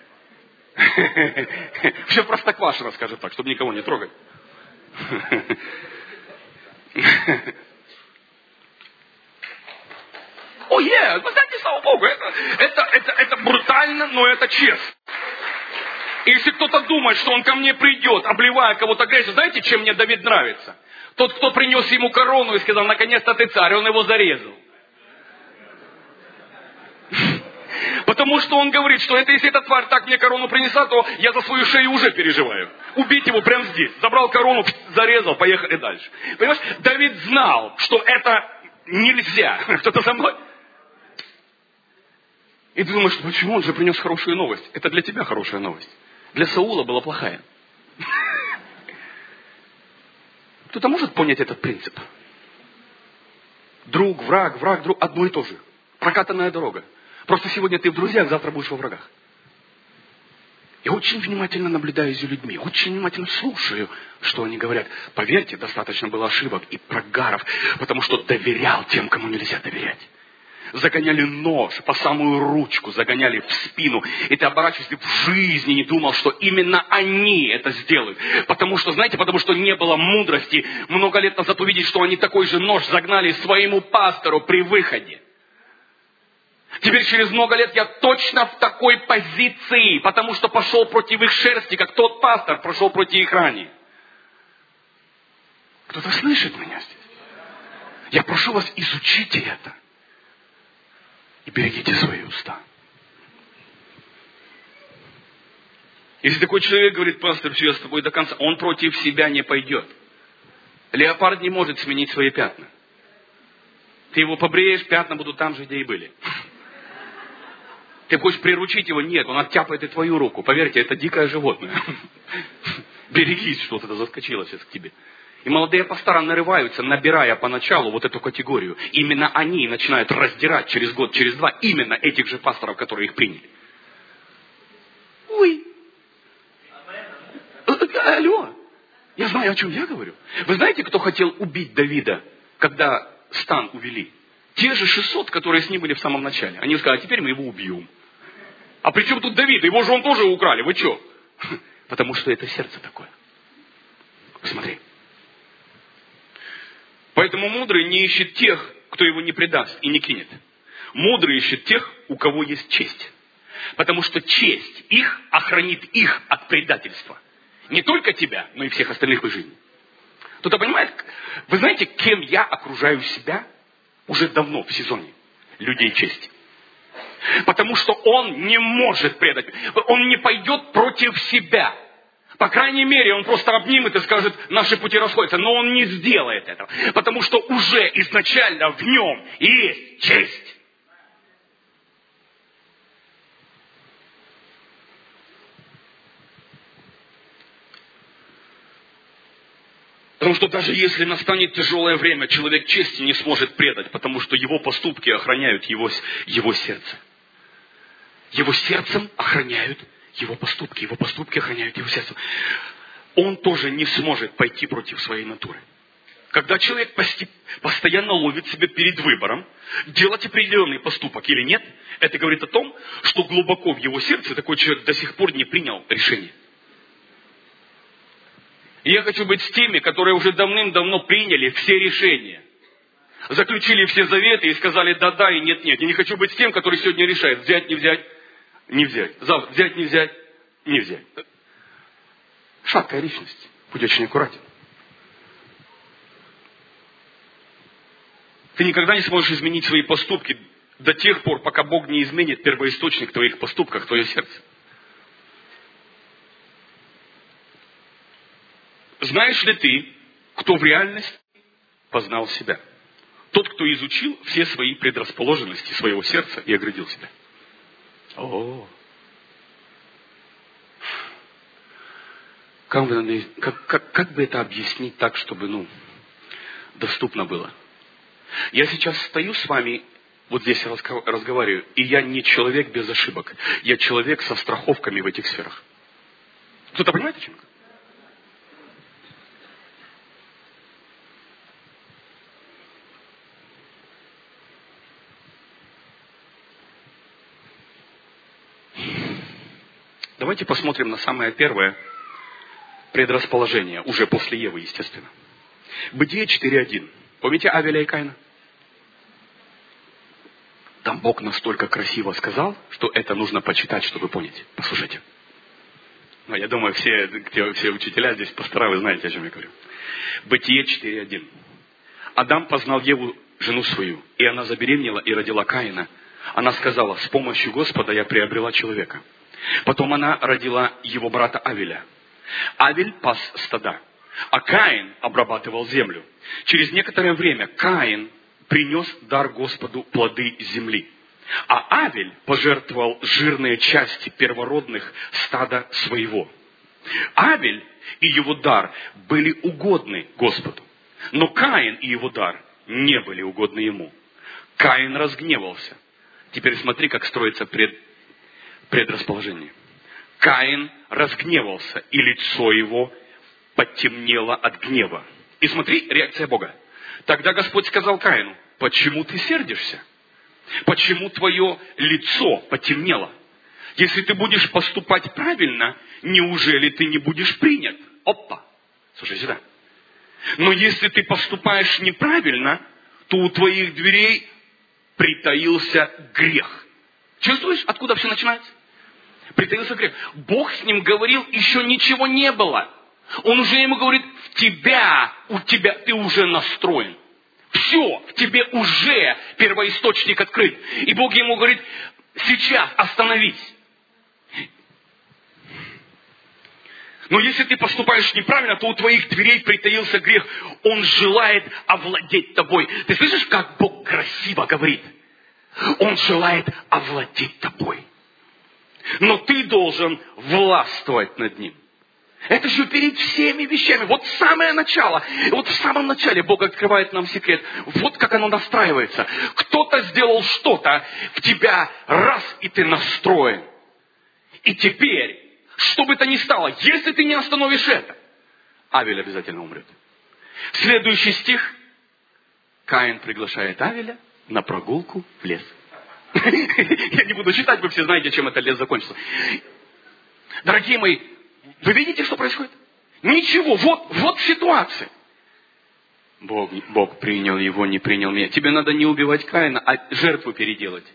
Все Простоквашино, скажет так, чтобы никого не трогать. О, е, вы знаете, слава Богу, это, это, это, это брутально, но это честно. И если кто-то думает, что он ко мне придет, обливая кого-то грязью, знаете, чем мне Давид нравится? Тот, кто принес ему корону и сказал, наконец-то ты царь, он его зарезал. Потому что он говорит, что это, если эта тварь так мне корону принесла, то я за свою шею уже переживаю. Убить его прямо здесь. Забрал корону, зарезал, поехали дальше. Понимаешь, Давид знал, что это нельзя. Кто-то со мной? И ты думаешь, почему он же принес хорошую новость? Это для тебя хорошая новость. Для Саула была плохая. Кто-то может понять этот принцип? Друг, враг, враг, друг, одно и то же. Прокатанная дорога. Просто сегодня ты в друзьях, завтра будешь во врагах. Я очень внимательно наблюдаю за людьми, очень внимательно слушаю, что они говорят. Поверьте, достаточно было ошибок и прогаров, потому что доверял тем, кому нельзя доверять. Загоняли нож по самую ручку, загоняли в спину. И ты оборачиваешься, в жизни не думал, что именно они это сделают. Потому что, знаете, потому что не было мудрости много лет назад увидеть, что они такой же нож загнали своему пастору при выходе. Теперь через много лет я точно в такой позиции, потому что пошел против их шерсти, как тот пастор прошел против их рани. Кто-то слышит меня здесь? Я прошу вас, изучите это. И берегите свои уста. Если такой человек говорит, пастор, все, я с тобой до конца, он против себя не пойдет. Леопард не может сменить свои пятна. Ты его побреешь, пятна будут там же, где и были. Ты хочешь приручить его? Нет, он оттяпает и твою руку. Поверьте, это дикое животное. Берегись, что-то заскочило сейчас к тебе. И молодые пастора нарываются, набирая поначалу вот эту категорию. Именно они начинают раздирать через год, через два именно этих же пасторов, которые их приняли. Ой. Алло. Я знаю, о чем я говорю. Вы знаете, кто хотел убить Давида, когда стан увели? Те же шестьсот, которые с ним были в самом начале. Они сказали, а теперь мы его убьем. А при чем тут Давид? Его же он тоже украли. Вы что? Потому что это сердце такое. Посмотри. Поэтому мудрый не ищет тех, кто его не предаст и не кинет. Мудрый ищет тех, у кого есть честь. Потому что честь их охранит их от предательства. Не только тебя, но и всех остальных в их жизни. Кто-то понимает, вы знаете, кем я окружаю себя уже давно в сезоне? Людей чести. Потому что он не может предать. Он не пойдет против себя. По крайней мере, он просто обнимет и скажет, наши пути расходятся. Но он не сделает этого. Потому что уже изначально в нем есть честь. Потому что даже если настанет тяжелое время, человек чести не сможет предать, потому что его поступки охраняют его, его сердце. Его сердцем охраняют его поступки, его поступки охраняют его сердце. Он тоже не сможет пойти против своей натуры. Когда человек постоянно ловит себя перед выбором, делать определенный поступок или нет, это говорит о том, что глубоко в его сердце такой человек до сих пор не принял решение. И я хочу быть с теми, которые уже давным-давно приняли все решения. Заключили все заветы и сказали да-да и нет-нет. Я не хочу быть с тем, который сегодня решает, взять, не взять, не взять. Завтра взять, не взять, не взять. Шаткая личность. Будь очень аккуратен. Ты никогда не сможешь изменить свои поступки до тех пор, пока Бог не изменит первоисточник твоих поступков, твое сердце. Знаешь ли ты, кто в реальности познал себя? Тот, кто изучил все свои предрасположенности своего сердца и оградил себя. О, как бы, как, как, как бы это объяснить так, чтобы, ну, доступно было? Я сейчас стою с вами, вот здесь разговариваю, и я не человек без ошибок. Я человек со страховками в этих сферах. Кто-то понимает, о чем? Давайте посмотрим на самое первое предрасположение, уже после Евы, естественно. Бытие четыре один. Помните Авеля и Каина? Там Бог настолько красиво сказал, что это нужно почитать, чтобы понять. Послушайте. Ну, я думаю, все, все, все учителя здесь, пастора, вы знаете, о чем я говорю. Бытие четыре один. Адам познал Еву, жену свою, и она забеременела и родила Каина. Она сказала: с помощью Господа я приобрела человека. Потом она родила его брата Авеля. Авель пас стада, а Каин обрабатывал землю. Через некоторое время Каин принес дар Господу плоды земли. А Авель пожертвовал жирные части первородных стада своего. Авель и его дар были угодны Господу, но Каин и его дар не были угодны ему. Каин разгневался. Теперь смотри, как строится пред... предрасположение. Каин разгневался, и лицо его потемнело от гнева. И смотри, реакция Бога. Тогда Господь сказал Каину: почему ты сердишься? Почему твое лицо потемнело? Если ты будешь поступать правильно, неужели ты не будешь принят? Опа! Слушай сюда. Но если ты поступаешь неправильно, то у твоих дверей притаился грех. Чувствуешь, откуда все начинается? Притаился грех. Бог с ним говорил, еще ничего не было. Он уже ему говорит: в тебя, у тебя, ты уже настроен. Все, в тебе уже первоисточник открыт. И Бог ему говорит: сейчас остановись. Но если ты поступаешь неправильно, то у твоих дверей притаился грех. Он желает овладеть тобой. Ты слышишь, как Бог красиво говорит? Он желает овладеть тобой. Но ты должен властвовать над ним. Это же перед всеми вещами. Вот самое начало. Вот в самом начале Бог открывает нам секрет. Вот как оно настраивается. Кто-то сделал что-то в тебя раз, и ты настроен. И теперь, что бы то ни стало, если ты не остановишь это, Авель обязательно умрет. Следующий стих. Каин приглашает Авеля на прогулку в лес. Я не буду читать, вы все знаете, чем этот лес закончился. Дорогие мои, вы видите, что происходит? Ничего, вот, вот ситуация. Бог, Бог принял его, не принял меня. Тебе надо не убивать Каина, а жертву переделать.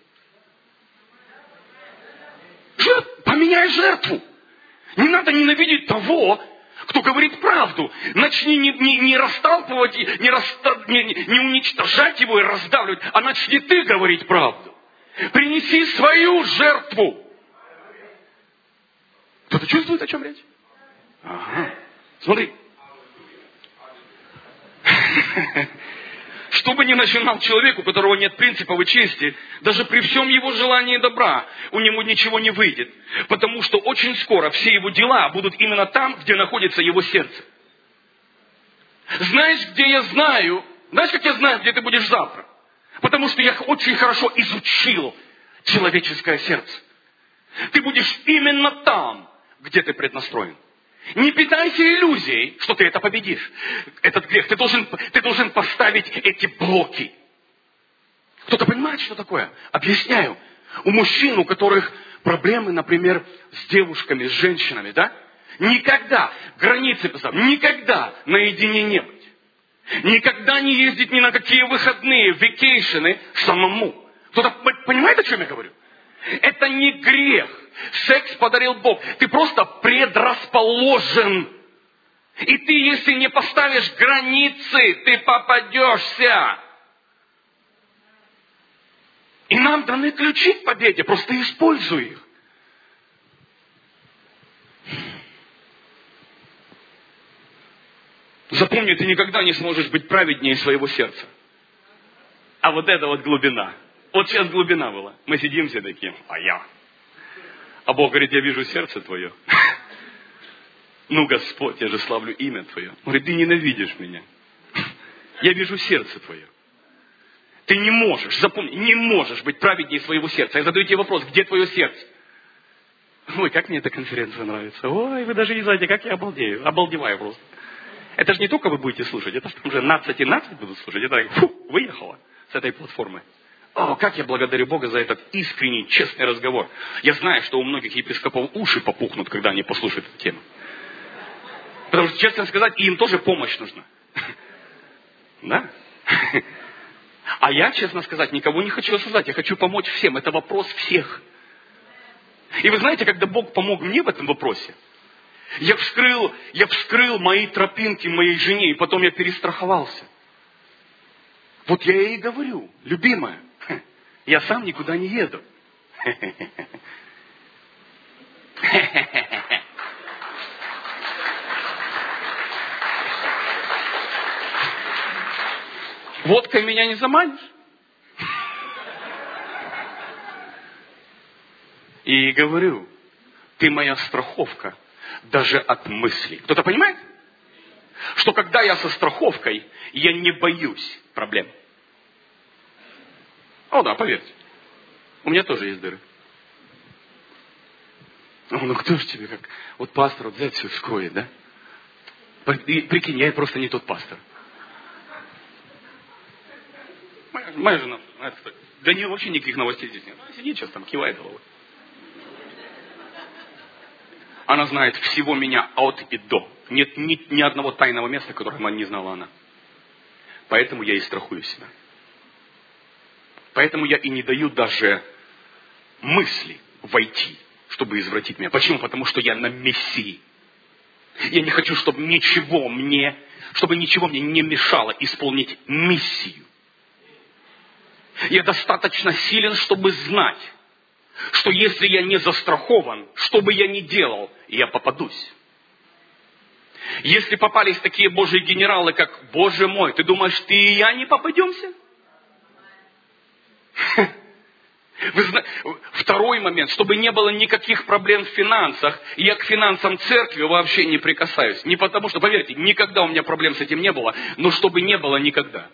Жертв, поменяй жертву. Не надо ненавидеть того, кто говорит правду. Начни не, не, не расталкивать, не, раста, не, не уничтожать его и раздавливать, а начни ты говорить правду. Принеси свою жертву. Кто-то чувствует, о чем речь? Ага. Смотри. Что бы ни начинал человек, у которого нет принципов и чести, даже при всем его желании добра, у него ничего не выйдет. Потому что очень скоро все его дела будут именно там, где находится его сердце. Знаешь, где я знаю? Знаешь, как я знаю, где ты будешь завтра? Потому что я очень хорошо изучил человеческое сердце. Ты будешь именно там, где ты преднастроен. Не питайся иллюзией, что ты это победишь. Этот грех. Ты должен, ты должен поставить эти блоки. Кто-то понимает, что такое? Объясняю. У мужчин, у которых проблемы, например, с девушками, с женщинами, да? Никогда границы поставить, никогда наедине не быть. Никогда не ездить ни на какие выходные, вакейшены самому. Кто-то понимает, о чем я говорю? Это не грех. Секс подарил Бог. Ты просто предрасположен. И ты, если не поставишь границы, ты попадешься. И нам даны ключи к победе. Просто используй их. Запомни, ты никогда не сможешь быть праведнее своего сердца. А вот это вот глубина. Вот сейчас глубина была. Мы сидим все такие, а я. А Бог говорит: я вижу сердце твое. Ну, Господь, я же славлю имя твое. Он говорит: ты ненавидишь меня. Я вижу сердце твое. Ты не можешь, запомни, не можешь быть праведнее своего сердца. Я задаю тебе вопрос: где твое сердце? Ой, как мне эта конференция нравится. Ой, вы даже не знаете, как я обалдею. Обалдеваю просто. Это же не только вы будете слушать, это же там уже нацать и нацать будут слушать. Это фу, выехала с этой платформы. О, как я благодарю Бога за этот искренний, честный разговор. Я знаю, что у многих епископов уши попухнут, когда они послушают эту тему. Потому что, честно сказать, им тоже помощь нужна. Да? А я, честно сказать, никого не хочу осуждать. Я хочу помочь всем. Это вопрос всех. И вы знаете, когда Бог помог мне в этом вопросе, Я вскрыл, я вскрыл мои тропинки моей жене, и потом я перестраховался. Вот я ей говорю, любимая, я сам никуда не еду. Водкой меня не заманишь. И говорю, ты моя страховка даже от мыслей. Кто-то понимает? Что когда я со страховкой, я не боюсь проблем. О да, поверьте. У меня тоже есть дыры. О, ну кто же тебе как... Вот пастор вот взять все вскроет, да? И, прикинь, я просто не тот пастор. Моя, моя жена, это, для нее вообще никаких новостей здесь нет. Она сидит сейчас там, кивает головой. Она знает всего меня от и до. Нет ни, ни одного тайного места, которого не знала она. Поэтому я и страхую себя. Поэтому я и не даю даже мысли войти, чтобы извратить меня. Почему? Потому что я на миссии. Я не хочу, чтобы ничего мне, чтобы ничего мне не мешало исполнить миссию. Я достаточно силен, чтобы знать, что если я не застрахован, что бы я ни делал, я попадусь. Если попались такие божьи генералы, как «Боже мой, ты думаешь, ты и я не попадемся?» Вы знаете, второй момент, чтобы не было никаких проблем в финансах, я к финансам церкви вообще не прикасаюсь. Не потому что, поверьте, никогда у меня проблем с этим не было, но чтобы не было никогда.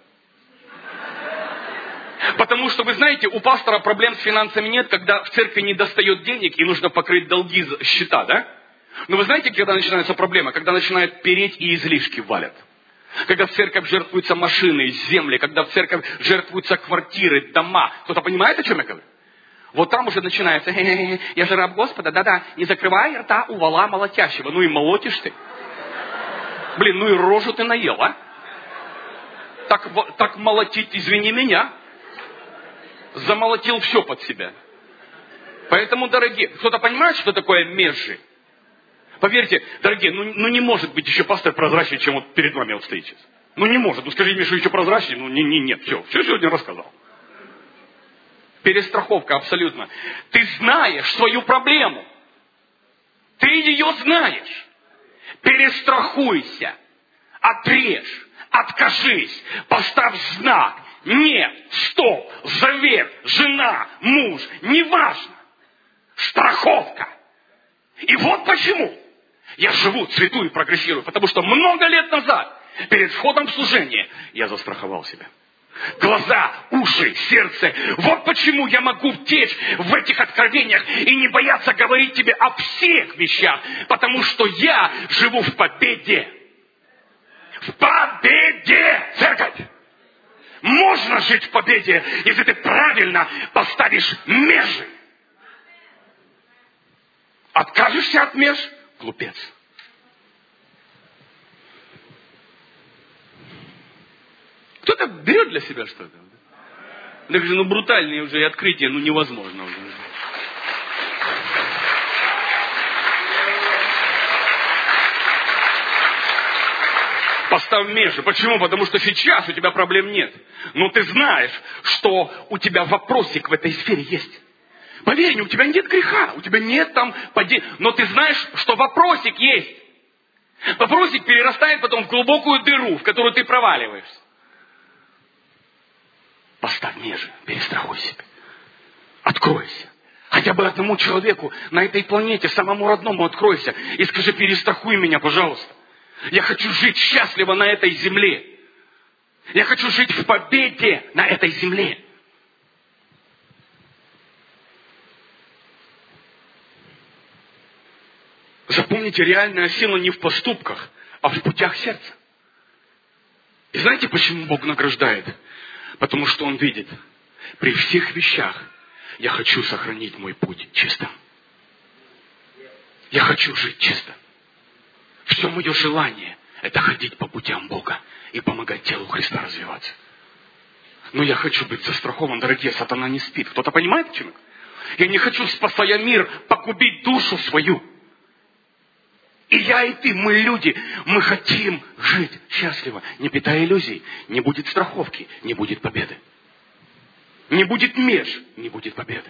Потому что, вы знаете, у пастора проблем с финансами нет, когда в церкви не достает денег и нужно покрыть долги счета, да? Но вы знаете, когда начинаются проблемы? Когда начинают переть и излишки валят. Когда в церковь жертвуются машины, земли, когда в церковь жертвуются квартиры, дома. Кто-то понимает, о чем я говорю? Вот там уже начинается, хе-хе-хе, я же раб Господа, да-да, не закрывай рта у вола молотящего. Ну и молотишь ты. Блин, ну и рожу ты наел, а? Так, так молотить, извини меня. Замолотил все под себя. Поэтому, дорогие, кто-то понимает, что такое межи? Поверьте, дорогие, ну, ну не может быть еще пастор прозрачнее, чем вот перед вами вот стоит сейчас. Ну не может. Ну скажи мне, что еще прозрачнее. Ну не, не, нет, все. Все сегодня рассказал. Перестраховка абсолютно. Ты знаешь свою проблему. Ты ее знаешь. Перестрахуйся. Отрежь. Откажись. Поставь знак. Нет. Стоп. Завет. Жена. Муж. Неважно. Страховка. И вот почему я живу, цвету и прогрессирую. Потому что много лет назад, перед входом в служение, я застраховал себя. Глаза, уши, сердце. Вот почему я могу течь в этих откровениях и не бояться говорить тебе о всех вещах. Потому что я живу в победе. В победе, церковь! Можно жить в победе, если ты правильно поставишь межи. Откажешься от меж — глупец. Кто-то берет для себя что-то. Так же, ну, брутальные уже и открытия, ну, невозможно уже. Поставь межи. Почему? Потому что сейчас у тебя проблем нет. Но ты знаешь, что у тебя вопросик в этой сфере есть. Поверь мне, у тебя нет греха, у тебя нет там падения. Но ты знаешь, что вопросик есть. Вопросик перерастает потом в глубокую дыру, в которую ты проваливаешься. Поставь межи, перестрахуй себя. Откройся. Хотя бы одному человеку на этой планете, самому родному откройся. И скажи, перестрахуй меня, пожалуйста. Я хочу жить счастливо на этой земле. Я хочу жить в победе на этой земле. Запомните, реальная сила не в поступках, а в путях сердца. И знаете, почему Бог награждает? Потому что Он видит, при всех вещах я хочу сохранить мой путь чистым. Я хочу жить чисто. Все мое желание – это ходить по путям Бога и помогать телу Христа развиваться. Но я хочу быть застрахован, дорогие, сатана не спит. Кто-то понимает, почему? Я не хочу, спасая мир, погубить душу свою. И я, и ты, мы люди, мы хотим жить счастливо. Не питая иллюзий, не будет страховки, не будет победы. Не будет меж, не будет победы.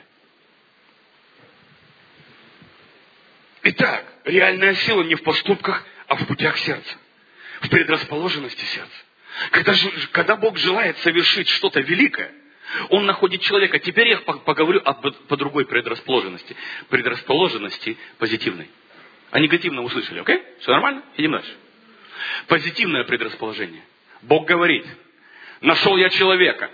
Итак, реальная сила не в поступках, а в путях сердца. В предрасположенности сердца. Когда, когда Бог желает совершить что-то великое, Он находит человека. Теперь я поговорю о, по другой предрасположенности. Предрасположенности позитивной. А негативно услышали, окей? Все нормально? Идем дальше. Позитивное предрасположение. Бог говорит, нашел я человека.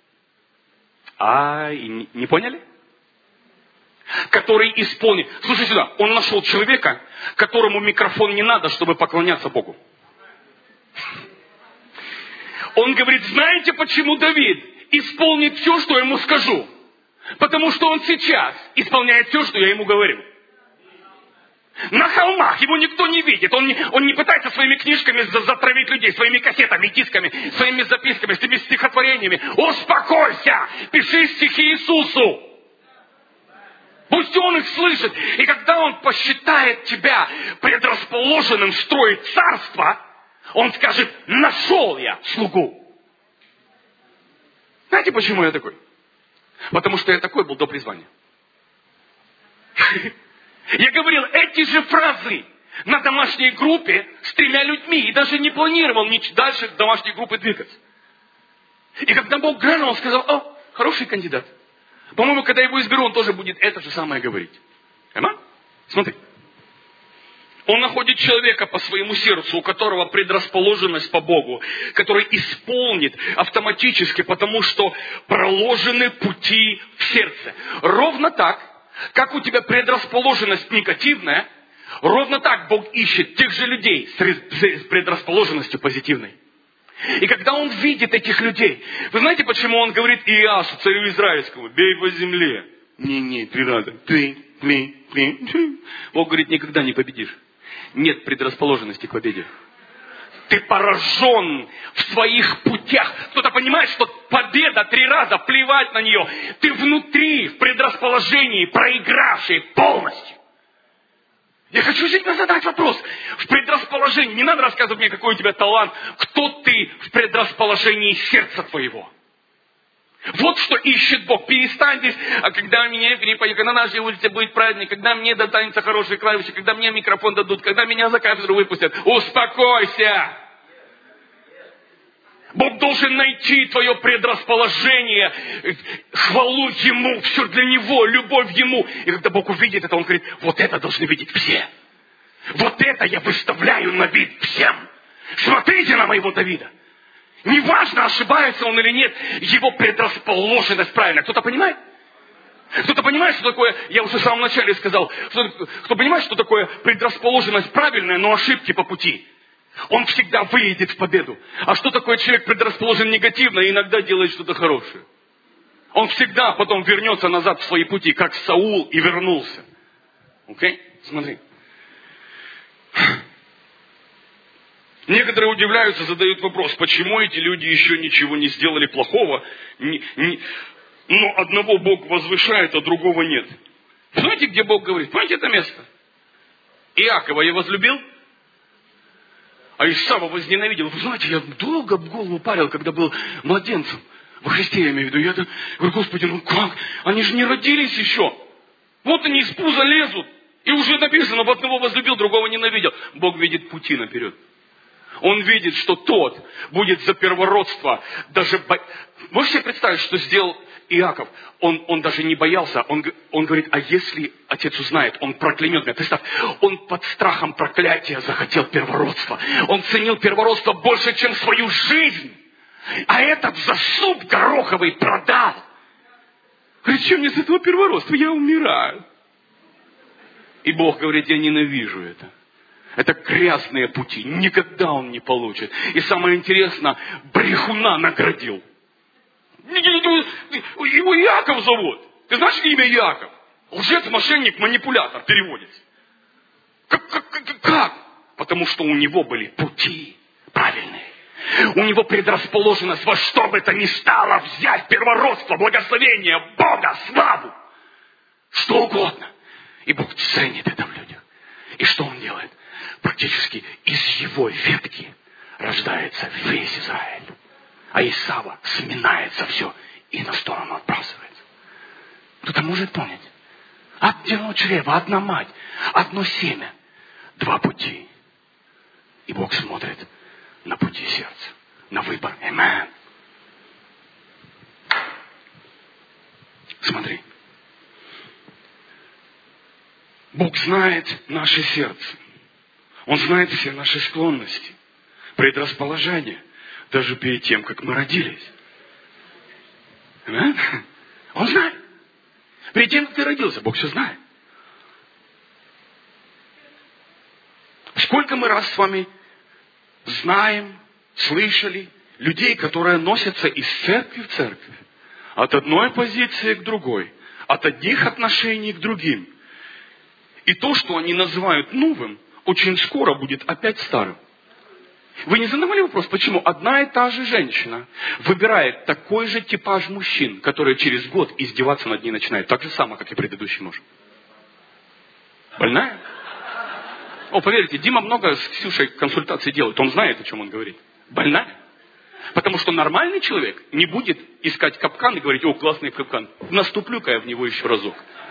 А, и не, не поняли? Который исполнит. Слушай сюда, он нашел человека, которому микрофон не надо, чтобы поклоняться Богу. Он говорит, знаете, почему Давид исполнит все, что я ему скажу? Потому что он сейчас исполняет все, что я ему говорю. На холмах его никто не видит. Он не, он не пытается своими книжками затравить людей, своими кассетами, дисками, своими записками, своими стихотворениями. Успокойся! Пиши стихи Иисусу! Пусть Он их слышит. И когда Он посчитает тебя предрасположенным строить царство, Он скажет, нашел я слугу. Знаете, почему я такой? Потому что я такой был до призвания. Я говорил эти же фразы на домашней группе с тремя людьми. И даже не планировал дальше домашней группы двигаться. И когда Бог глянул, Он сказал, о, хороший кандидат. По-моему, когда его изберу, он тоже будет это же самое говорить. Эма? Смотри. Он находит человека по своему сердцу, у которого предрасположенность по Богу, который исполнит автоматически, потому что проложены пути в сердце. Ровно так, как у тебя предрасположенность негативная, ровно так Бог ищет тех же людей с предрасположенностью позитивной. И когда Он видит этих людей, вы знаете, почему Он говорит Иасу, царю израильскому, бей по земле. Не-не, три раза. Три, три, три. Бог говорит, никогда не победишь. Нет предрасположенности к победе. Ты поражен в своих путях. Кто-то понимает, что победа три раза, плевать на нее. Ты внутри, в предрасположении, проигравший полностью. Я хочу сегодня задать вопрос. В предрасположении, не надо рассказывать мне, какой у тебя талант. Кто ты в предрасположении сердца твоего? Вот что ищет Бог. Перестань здесь, а когда меня перепоют, когда на нашей улице будет праздник, когда мне достанется хороший клавиши, когда мне микрофон дадут, когда меня за кафедру выпустят. Успокойся! Бог должен найти твое предрасположение, хвалу Ему, все для Него, любовь Ему. И когда Бог увидит это, Он говорит, вот это должны видеть все. Вот это я выставляю на вид всем. Смотрите на моего Давида. Неважно, ошибается он или нет, его предрасположенность правильно. Кто-то понимает? Кто-то понимает, что такое, я уже в самом начале сказал, кто, кто понимает, что такое предрасположенность правильная, но ошибки по пути. Он всегда выйдет в победу. А что такое человек предрасположен негативно и иногда делает что-то хорошее? Он всегда потом вернется назад в свои пути, как Саул и вернулся. Окей? Смотри. Некоторые удивляются, задают вопрос, почему эти люди еще ничего не сделали плохого, не, не, но одного Бог возвышает, а другого нет. Знаете, где Бог говорит? Помните это место? Иакова я возлюбил, а Исава возненавидел. Вы знаете, я долго голову парил, когда был младенцем. Во Христе я имею в виду. Я говорю, Господи, ну как? Они же не родились еще. Вот они из пуза лезут. И уже написано, в одного возлюбил, другого ненавидел. Бог видит пути наперед. Он видит, что тот будет за первородство. Даже бо... Можете себе представить, что сделал Иаков? Он, он даже не боялся. Он, он говорит, а если отец узнает, он проклянет меня. Представь, он под страхом проклятия захотел первородства. Он ценил первородство больше, чем свою жизнь. А этот засуп гороховый продал. Говорит, что мне с этого первородства? Я умираю. И Бог говорит, я ненавижу это. Это грязные пути. Никогда он не получит. И самое интересное, брехуна наградил. Его Иаков зовут. Ты знаешь имя Иаков? Лжец, мошенник, манипулятор переводится. Как, как, как, как? Потому что у него были пути правильные. У него предрасположенность во что бы то ни стало взять первородство, благословение Бога, славу. Что угодно. И Бог ценит это в людях. И что Он делает? практически из его ветки рождается весь Израиль. А Исава сминается все и на сторону отбрасывается. Кто-то может понять? Одно чрево, одна мать, одно семя, два пути. И Бог смотрит на пути сердца, на выбор. Амен. Смотри. Бог знает наше сердце. Он знает все наши склонности, предрасположения, даже перед тем, как мы родились. Амен? Он знает. Перед тем, как ты родился, Бог все знает. Сколько мы раз с вами знаем, слышали людей, которые носятся из церкви в церковь, от одной позиции к другой, от одних отношений к другим. И то, что они называют новым, очень скоро будет опять старым. Вы не задавали вопрос, почему одна и та же женщина выбирает такой же типаж мужчин, которые через год издеваться над ней начинают, так же само, как и предыдущий муж? Больная? О, поверьте, Дима много с Ксюшей консультаций делает, он знает, о чем он говорит. Больная? Потому что нормальный человек не будет искать капкан и говорить: о, классный капкан, наступлю-ка я в него еще разок.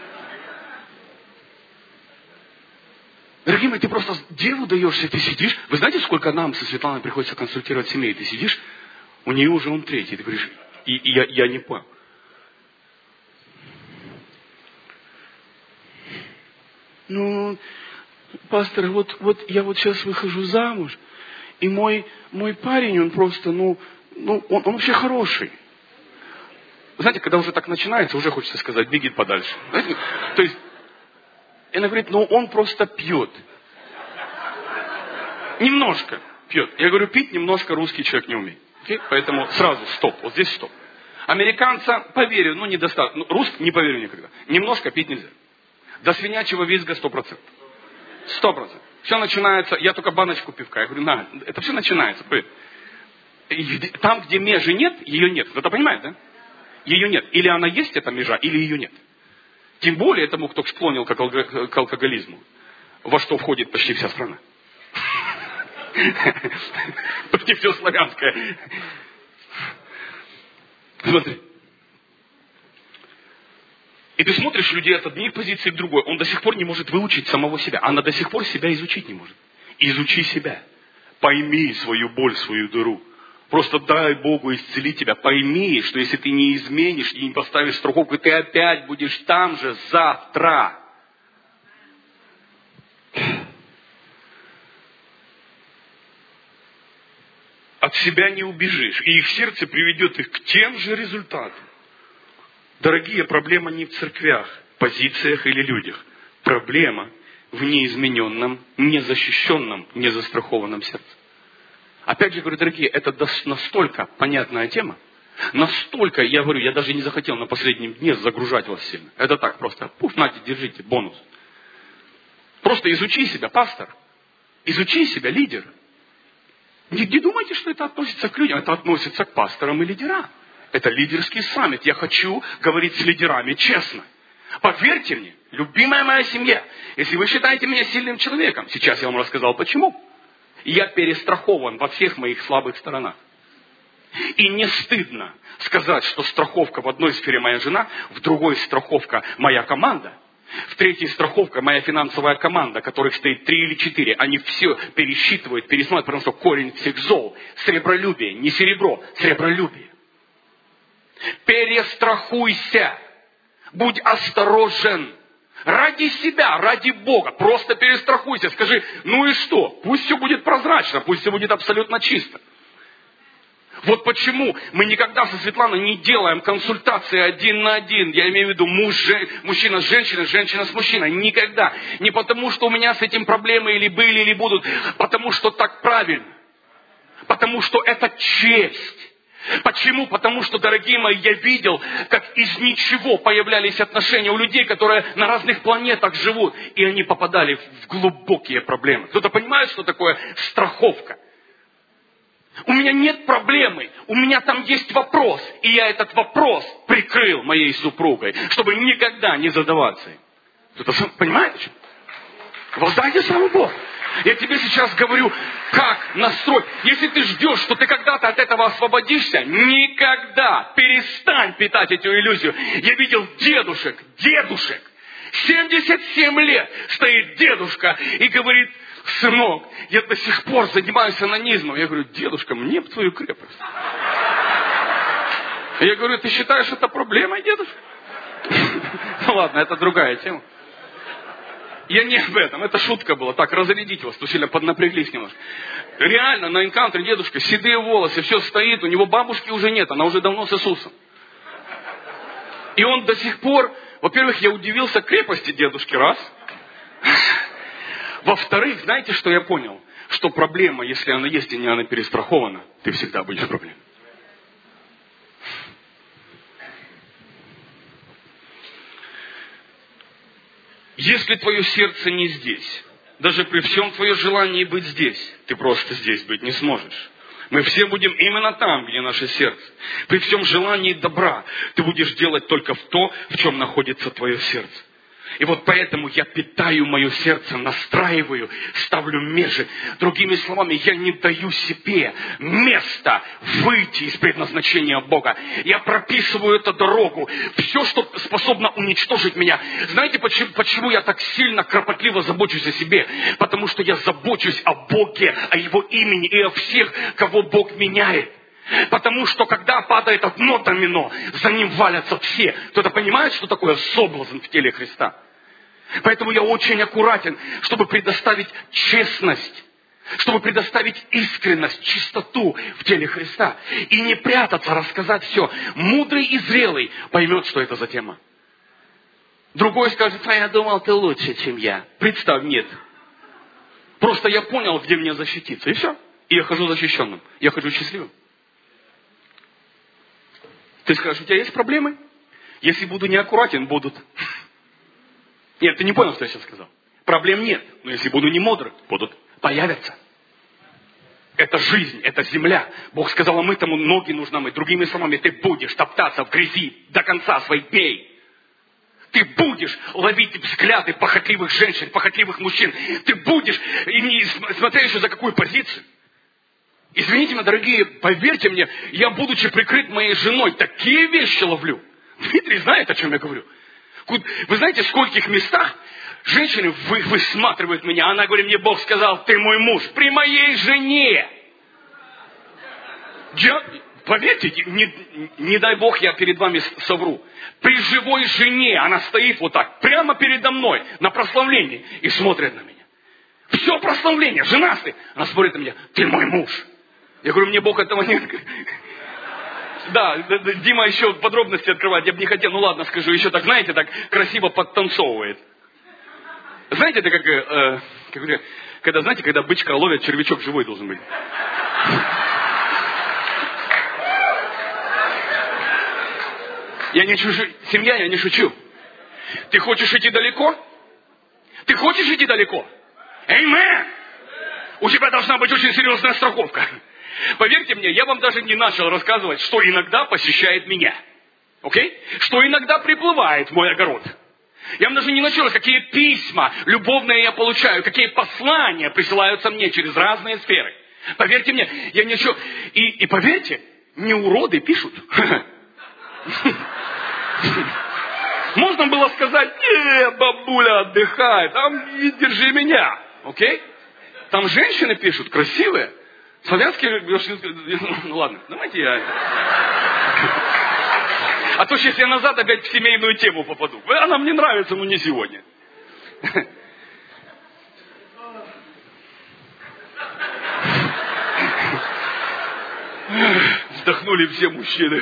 Дорогие мои, ты просто делу даешься, ты сидишь. Вы знаете, сколько нам со Светланой приходится консультировать семей? Ты сидишь, у нее уже он третий. Ты говоришь: и, и я, я не понял. Ну, пастор, вот, вот я вот сейчас выхожу замуж, и мой, мой парень, он просто, ну, ну он, он вообще хороший. Вы знаете, когда уже так начинается, уже хочется сказать: беги подальше. Знаете? То есть, и она говорит: ну он просто пьет. Немножко пьет. Я говорю: пить немножко русский человек не умеет. Okay? Поэтому сразу стоп. Вот здесь стоп. Американца поверю, ну недостаточно. Ну, русский не поверю никогда. Немножко пить нельзя. До свинячьего визга сто процентов. Сто процентов. Все начинается, я только баночку пивка. Я говорю: на, это все начинается. Там, где межи нет, ее нет. Кто-то понимает, да? Ее нет. Или она есть, эта межа, или ее нет. Тем более этому, кто склонил к алкоголизму, во что входит почти вся страна. Почти все славянское. Смотри. И ты смотришь людей от одной позиции к другой. Он до сих пор не может выучить самого себя. Она до сих пор себя изучить не может. Изучи себя. Пойми свою боль, свою дыру. Просто дай Богу исцелить тебя. Пойми, что если ты не изменишь и не поставишь страховку, ты опять будешь там же завтра. От себя не убежишь. И их сердце приведет их к тем же результатам. Дорогие, проблема не в церквях, позициях или людях. Проблема в неизмененном, незащищенном, незастрахованном сердце. Опять же говорю, дорогие, это настолько понятная тема. Настолько, я говорю, я даже не захотел на последнем дне загружать вас сильно. Это так просто. Пуф, нате, держите, бонус. Просто изучи себя, пастор. Изучи себя, лидер. Не, не думайте, что это относится к людям. Это относится к пасторам и лидерам. Это лидерский саммит. Я хочу говорить с лидерами честно. Поверьте мне, любимая моя семья, если вы считаете меня сильным человеком, сейчас я вам рассказал почему. Я перестрахован во всех моих слабых сторонах. И не стыдно сказать, что страховка в одной сфере моя жена, в другой страховка моя команда, в третьей страховка моя финансовая команда, которых стоит три или четыре. Они все пересчитывают, пересматривают, потому что корень всех зол. Сребролюбие, не серебро, сребролюбие. Перестрахуйся. Будь осторожен. Ради себя, ради Бога. Просто перестрахуйся. Скажи: ну и что? Пусть все будет прозрачно, пусть все будет абсолютно чисто. Вот почему мы никогда со Светланой не делаем консультации один на один. Я имею в виду муж, жен... мужчина с женщиной, женщина с мужчиной. Никогда. Не потому, что у меня с этим проблемы или были, или будут. Потому что так правильно. Потому что это честь. Почему? Потому что, дорогие мои, я видел, как из ничего появлялись отношения у людей, которые на разных планетах живут, и они попадали в глубокие проблемы. Кто-то понимает, что такое страховка? У меня нет проблемы, у меня там есть вопрос, и я этот вопрос прикрыл моей супругой, чтобы никогда не задаваться им. Кто-то понимает, о чем? Воздайте славу Богу. Я тебе сейчас говорю, как настроить. Если ты ждешь, что ты когда-то от этого освободишься, никогда перестань питать эту иллюзию. Я видел дедушек, дедушек, семьдесят семь лет стоит дедушка и говорит: сынок, я до сих пор занимаюсь анонизмом. Я говорю: дедушка, мне б твою крепость. Я говорю: ты считаешь это проблемой, дедушка? Ну ладно, это другая тема. Я не об этом, это шутка была, так, разрядить вас, то сильно поднапряглись немножко. Реально, на энкаунтере дедушка, седые волосы, все стоит, у него бабушки уже нет, она уже давно с Иисусом. И он до сих пор, во-первых, я удивился крепости дедушки, раз. Во-вторых, знаете, что я понял? Что проблема, если она есть и не она перестрахована, ты всегда будешь в проблеме. Если твое сердце не здесь, даже при всем твоем желании быть здесь, ты просто здесь быть не сможешь. Мы все будем именно там, где наше сердце. При всем желании добра ты будешь делать только в то, в чем находится твое сердце. И вот поэтому я питаю мое сердце, настраиваю, ставлю межи. Другими словами, я не даю себе места выйти из предназначения Бога. Я прописываю эту дорогу. Все, что способно уничтожить меня. Знаете, почему, почему я так сильно, кропотливо забочусь о себе? Потому что я забочусь о Боге, о Его имени и о всех, кого Бог меняет. Потому что, когда падает одно домино, за ним валятся все. Кто-то понимает, что такое соблазн в теле Христа? Поэтому я очень аккуратен, чтобы предоставить честность, чтобы предоставить искренность, чистоту в теле Христа. И не прятаться, рассказать все. Мудрый и зрелый поймет, что это за тема. Другой скажет: а я думал, ты лучше, чем я. Представь, нет. Просто я понял, где мне защититься. И все. И я хожу защищенным. Я хожу счастливым. Ты скажешь: у тебя есть проблемы? Если буду неаккуратен, будут. Нет, ты не понял, что я сейчас сказал. Проблем нет. Но если буду не мудр, будут, появятся. Это жизнь, это земля. Бог сказал: а мы тому ноги нужно мыть. Другими словами, ты будешь топтаться в грязи до конца своих дней. Ты будешь ловить взгляды похотливых женщин, похотливых мужчин. Ты будешь, и не смотря еще за какую позицию. Извините меня, дорогие, поверьте мне, я, будучи прикрыт моей женой, такие вещи ловлю. Дмитрий знает, о чем я говорю. Вы знаете, в скольких местах женщины вы, высматривают меня. Она говорит: мне Бог сказал, ты мой муж. При моей жене. Я, поверьте, не, не дай Бог, я перед вами совру. При живой жене она стоит вот так, прямо передо мной, на прославлении, и смотрит на меня. Все прославление, женатый. Она смотрит на меня: ты мой муж. Я говорю: мне Бог этого нет. Да, Дима еще подробности открывает, я бы не хотел, ну ладно, скажу, еще так, знаете, так красиво подтанцовывает. Знаете, это как, э, как когда, знаете, когда бычка ловят, червячок живой должен быть. Я не шучу, семья, я не шучу. Ты хочешь идти далеко? Ты хочешь идти далеко? Аминь! У тебя должна быть очень серьезная страховка. Поверьте мне, я вам даже не начал рассказывать, что иногда посещает меня. Окей? Что иногда приплывает в мой огород. Я вам даже не начал, какие письма любовные я получаю, какие послания присылаются мне через разные сферы. Поверьте мне, я ничего... И, и поверьте, не уроды пишут. Можно было сказать: не, бабуля, отдыхай, там держи меня. Окей? Там женщины пишут, красивые. Славянские... Ну ладно, давайте я... А то сейчас я назад опять в семейную тему попаду. Она мне нравится, но не сегодня. Вздохнули все мужчины.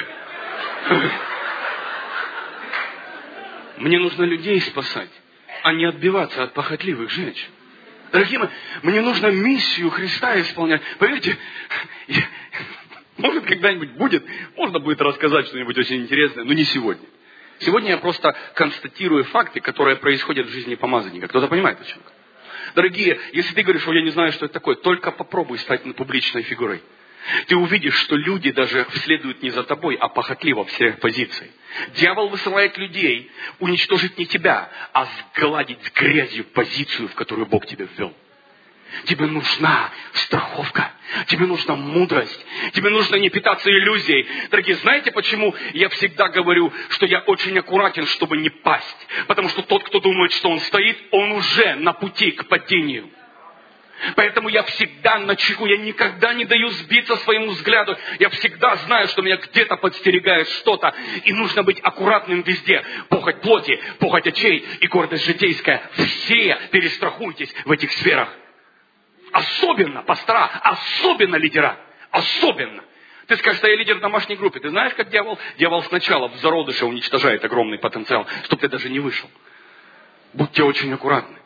Мне нужно людей спасать, а не отбиваться от похотливых женщин. Дорогие мои, мне нужно миссию Христа исполнять. Поверьте, я, может, когда-нибудь будет, можно будет рассказать что-нибудь очень интересное, но не сегодня. Сегодня я просто констатирую факты, которые происходят в жизни помазанника. Кто-то понимает, о чем? Дорогие, если ты говоришь: что я не знаю, что это такое, только попробуй стать публичной фигурой. Ты увидишь, что люди даже следуют не за тобой, а похотливо в всех позициях. Дьявол высылает людей уничтожить не тебя, а сгладить с грязью позицию, в которую Бог тебя ввел. Тебе нужна страховка. Тебе нужна мудрость. Тебе нужно не питаться иллюзией. Дорогие, знаете, почему я всегда говорю, что я очень аккуратен, чтобы не пасть? Потому что тот, кто думает, что он стоит, он уже на пути к падению. Поэтому я всегда начеку, я никогда не даю сбиться своему взгляду. Я всегда знаю, что меня где-то подстерегает что-то. И нужно быть аккуратным везде. Похоть плоти, похоть очей и гордость житейская. Все перестрахуйтесь в этих сферах. Особенно пастора, особенно лидера. Особенно. Ты скажешь, что я лидер в домашней группе. Ты знаешь, как дьявол? Дьявол сначала в зародыше уничтожает огромный потенциал, чтобы ты даже не вышел. Будьте очень аккуратны.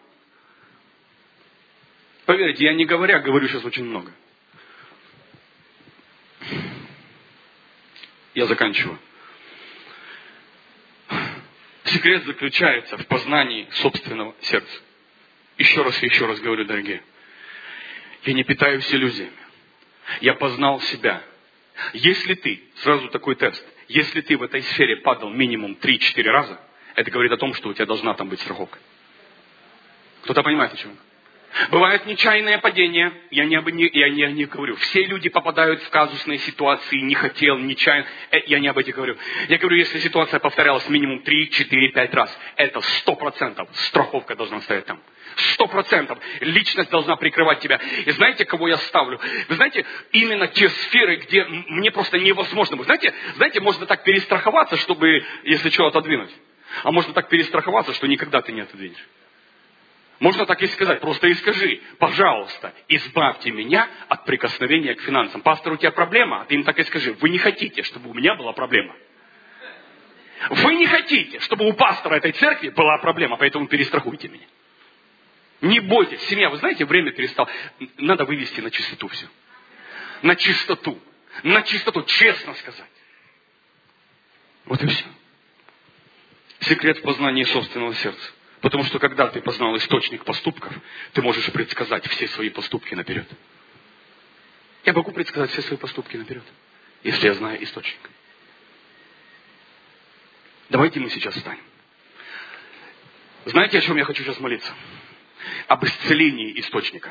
Поверьте, я не говоря, говорю сейчас очень много. Я заканчиваю. Секрет заключается в познании собственного сердца. Еще раз и еще раз говорю, дорогие. Я не питаюсь иллюзиями. Я познал себя. Если ты, сразу такой тест, если ты в этой сфере падал минимум три-четыре раза, это говорит о том, что у тебя должна там быть страховка. Кто-то понимает, о чем? Бывают нечаянные падения, я не, об, не, я не, не говорю. Все люди попадают в казусные ситуации, не хотел, нечаянно. Я не об этом говорю. Я говорю, если ситуация повторялась минимум три, четыре, пять раз, это сто процентов страховка должна стоять там. Сто процентов. Личность должна прикрывать тебя. И знаете, кого я ставлю? Вы знаете, именно те сферы, где мне просто невозможно. Вы знаете, знаете, можно так перестраховаться, чтобы, если что, отодвинуть. А можно так перестраховаться, что никогда ты не отодвинешь. Можно так и сказать, просто и скажи, пожалуйста, избавьте меня от прикосновения к финансам. Пастор, у тебя проблема? А ты им так и скажи, вы не хотите, чтобы у меня была проблема. Вы не хотите, чтобы у пастора этой церкви была проблема, поэтому перестрахуйте меня. Не бойтесь, семья, вы знаете, время перестало. Надо вывести на чистоту все. На чистоту. На чистоту, честно сказать. Вот и все. Секрет в познании собственного сердца. Потому что когда ты познал источник поступков, ты можешь предсказать все свои поступки наперед. Я могу предсказать все свои поступки наперед, если я знаю источник. Давайте мы сейчас встанем. Знаете, о чем я хочу сейчас молиться? Об исцелении источника.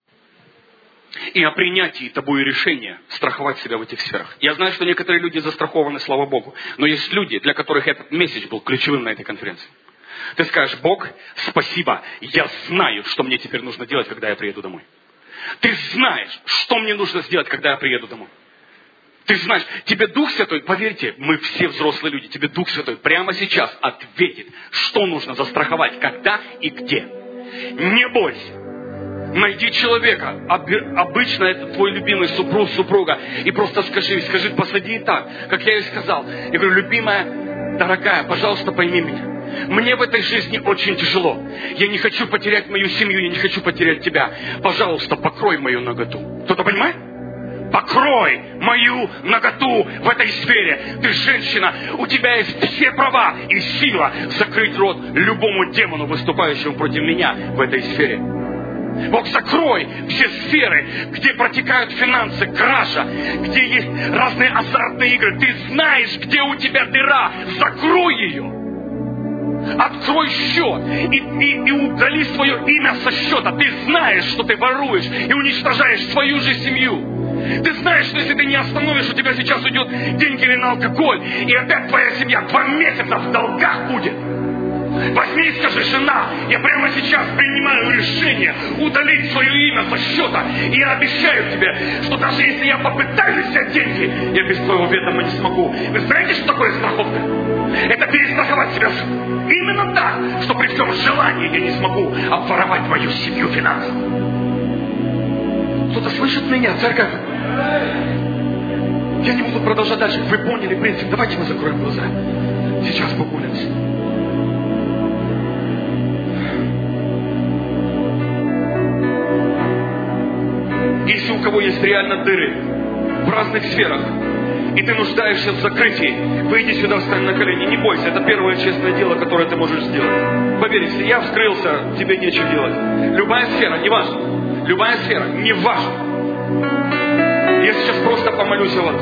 И о принятии тобой решения страховать себя в этих сферах. Я знаю, что некоторые люди застрахованы, слава Богу. Но есть люди, для которых этот месседж был ключевым на этой конференции. Ты скажешь, Бог, спасибо, я знаю, что мне теперь нужно делать, когда я приеду домой. Ты знаешь, что мне нужно сделать, когда я приеду домой. Ты знаешь, тебе Дух Святой, поверьте, мы все взрослые люди, тебе Дух Святой прямо сейчас ответит, что нужно застраховать, когда и где. Не бойся. Найди человека, обычно это твой любимый супруг, супруга, и просто скажи, скажи, посади так, как я ей сказал. Я говорю, любимая, дорогая, пожалуйста, пойми меня. Мне в этой жизни очень тяжело. Я не хочу потерять мою семью, я не хочу потерять тебя. Пожалуйста, покрой мою наготу. Кто-то понимает? Покрой мою наготу в этой сфере. Ты женщина, у тебя есть все права и сила закрыть рот любому демону, выступающему против меня в этой сфере. Бог, закрой все сферы, где протекают финансы, кража, где есть разные азартные игры. Ты знаешь, где у тебя дыра. Закрой ее. Открой счет и, и, и удали свое имя со счета. Ты знаешь, что ты воруешь и уничтожаешь свою же семью. Ты знаешь, что если ты не остановишь, у тебя сейчас уйдет деньги на алкоголь, и опять твоя семья два месяца в долгах будет. Возьми и скажи, жена, я прямо сейчас принимаю решение удалить свое имя со счета. И я обещаю тебе, что даже если я попытаюсь взять деньги, я без твоего ведома не смогу. Вы знаете, что такое страховка? Это перестраховать себя именно так, что при всем желании я не смогу обворовать твою семью финансово. Кто-то слышит меня, церковь? Я не буду продолжать дальше. Вы поняли принцип. Давайте мы закроем глаза. Сейчас помолимся. Если у кого есть реально дыры в разных сферах, и ты нуждаешься в закрытии, выйди сюда, встань на колени. Не бойся, это первое честное дело, которое ты можешь сделать. Поверь, если я вскрылся, тебе нечего делать. Любая сфера, не важно. Любая сфера, не важно. Я сейчас просто помолюсь о вас.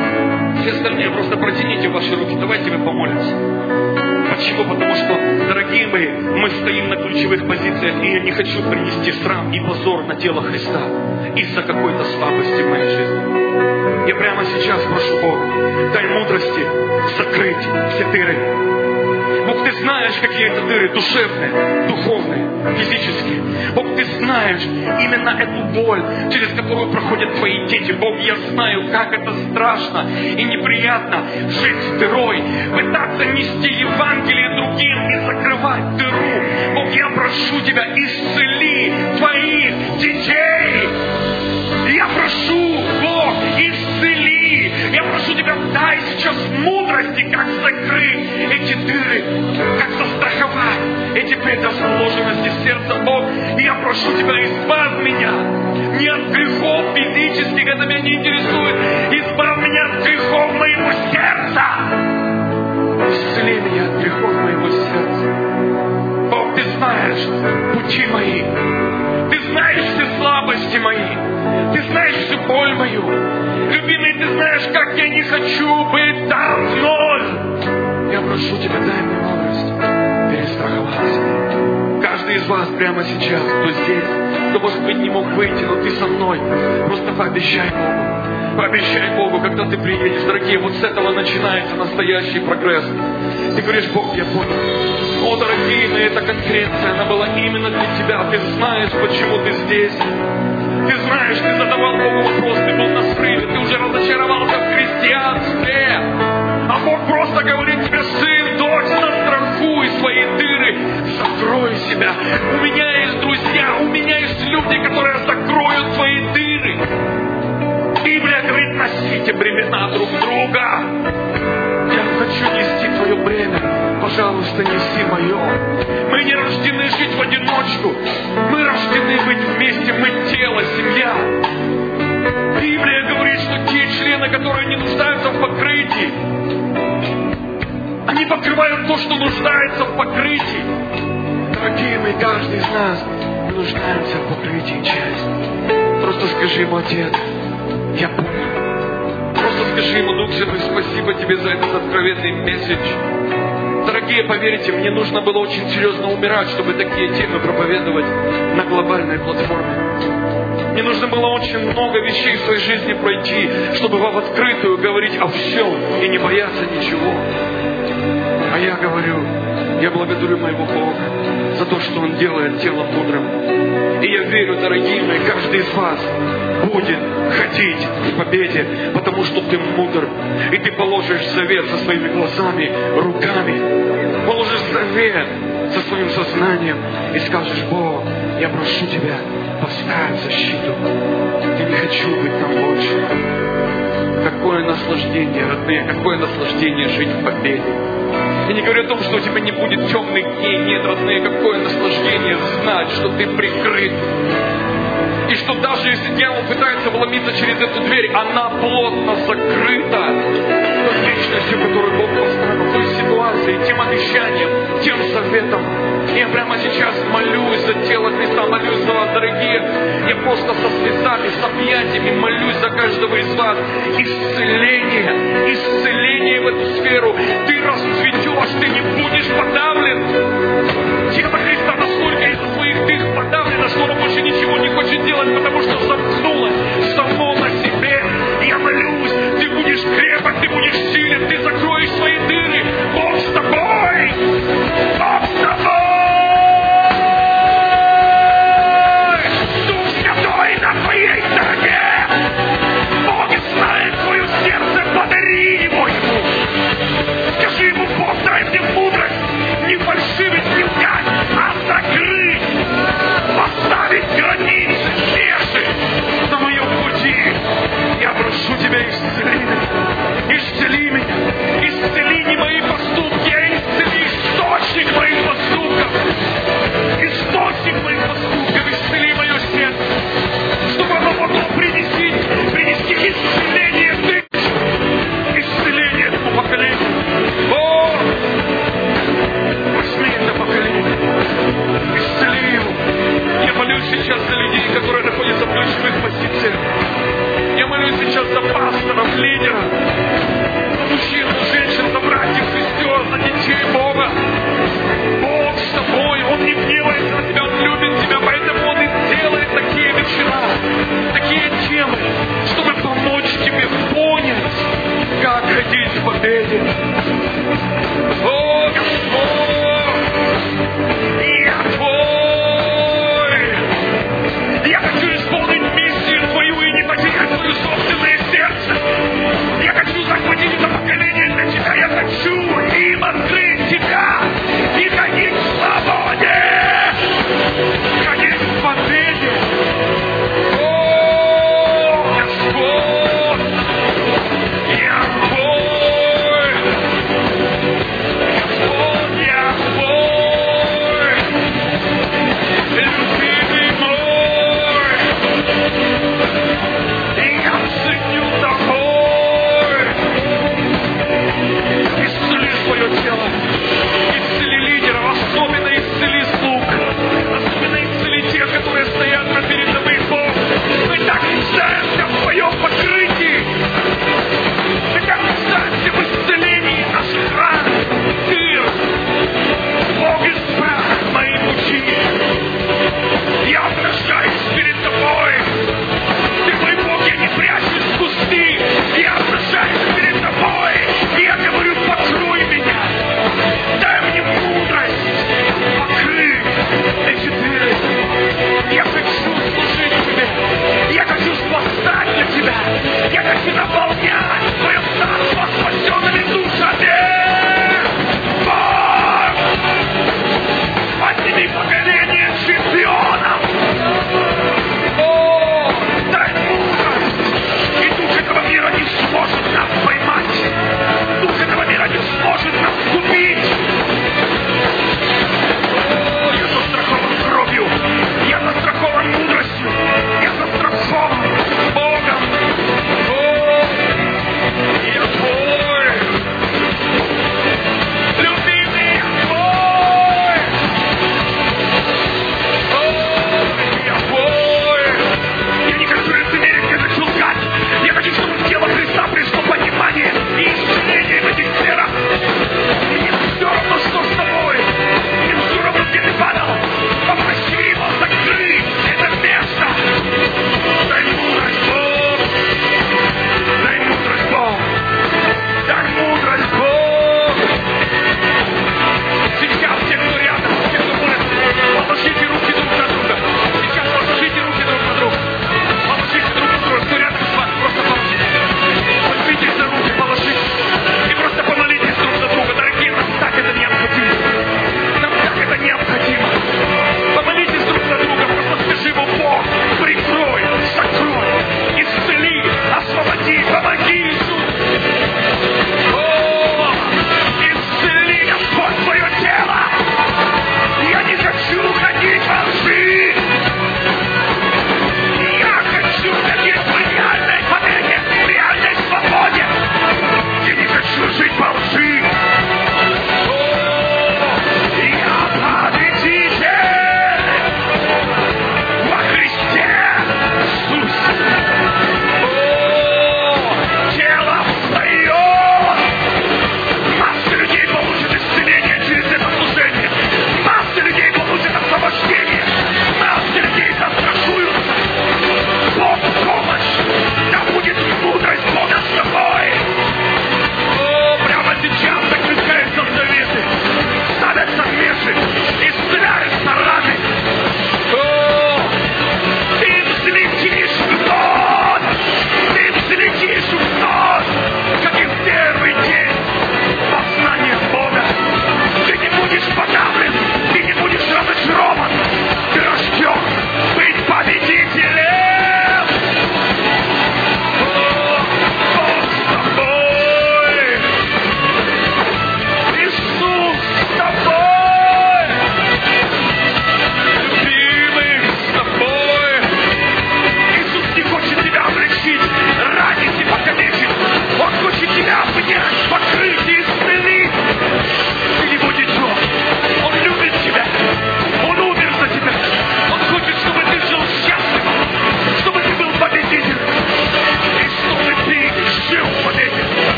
Все остальные просто протяните ваши руки. Давайте мы помолимся. Почему? Потому что, дорогие Дорогие мои, мы стоим на ключевых позициях, и я не хочу принести срам и позор на тело Христа из-за какой-то слабости в моей жизни. Я прямо сейчас прошу Бога, дай мудрости закрыть все дыры. Бог, Ты знаешь, какие это дыры душевные, духовные, физические. Бог, Ты знаешь именно эту боль, через которую проходят Твои дети. Бог, я знаю, как это страшно и неприятно жить с дырой, пытаться нести Евангелие другим и закрывать дыру. Бог, я прошу Тебя, исцели Твоих детей. Я прошу, Бог, исцели. Я прошу Тебя, дай сейчас мудрости, как закрыть эти дыры, как застраховать эти предрасположенности сердца, Бог. И я прошу Тебя, избавь меня не от грехов физических, это меня не интересует. Избавь меня от грехов моего сердца. Исцели меня от грехов моего сердца. Бог, Ты знаешь пути мои. Ты знаешь все слабости мои. Ты знаешь всю боль мою. Любимый, Ты знаешь, как я не хочу быть там вновь. Я прошу Тебя, дай мне мудрость перестраховаться. Каждый из вас прямо сейчас, кто здесь, кто, может быть, не мог выйти, но ты со мной, просто пообещай Богу. Пообещай Богу, когда ты приедешь, дорогие, вот с этого начинается настоящий прогресс. Ты говоришь: Бог, я понял. О, дорогие, но эта конференция, она была именно для тебя. Ты знаешь, почему ты здесь. Ты знаешь, ты задавал Богу вопрос, ты был на срыве, ты уже разочаровался в христианстве. А Бог просто говорит тебе: сын, дочь, застрахуй свои дыры, закрой себя. У меня есть друзья, у меня есть люди, которые закроют твои дыры. Библия говорит: носите бремена друг друга. Я хочу нести твое бремя. Пожалуйста, неси мое. Мы не рождены жить в одиночку. Мы рождены быть вместе. Мы тело, семья. Библия говорит, что те члены, которые не нуждаются в покрытии, они покрывают то, что нуждается в покрытии. Дорогие мои, каждый из нас нуждается в покрытии часть. Просто скажи ему: Отец, я понял. Просто скажи ему: Дух Святой, спасибо Тебе за этот откровенный месседж. Дорогие, поверьте, мне нужно было очень серьезно умирать, чтобы такие темы проповедовать на глобальной платформе. Мне нужно было очень много вещей в своей жизни пройти, чтобы в открытую говорить о всем и не бояться ничего. А я говорю, я благодарю моего Бога за то, что Он делает тело мудрым. И я верю, дорогие мои, каждый из вас будет ходить в победе, потому что ты мудр. И ты положишь завет со своими глазами, руками. Положишь завет со своим сознанием и скажешь: Бог, я прошу Тебя, поставь защиту. Я не хочу быть там больше. Какое наслаждение, родные, какое наслаждение жить в победе. Я не говорю о том, что у тебя не будет темных дней. Нет, родные, какое наслаждение знать, что ты прикрыт. И что даже если дьявол пытается вломиться через эту дверь, она плотно закрыта той личностью, которую Бог поставил, той ситуацией, тем обещанием, тем советом. Я прямо сейчас молюсь за тело Христа, молюсь за вас, дорогие. Я просто со слезами, с объятиями молюсь за каждого из вас. Исцеление, исцеление в эту сферу. Ты расцветешь, ты не будешь подавлен. Тело Христа настолько из-за своих дых подавлено, что оно больше ничего не хочет делать, потому что замкнулось само на себе. Я молюсь, ты будешь крепок, ты будешь силен, ты закроешь свои дыры. Бог с тобой! Бог с тобой! Дух Святой на твоей стороне! Бог знает твое сердце, подари его ему! этим. О,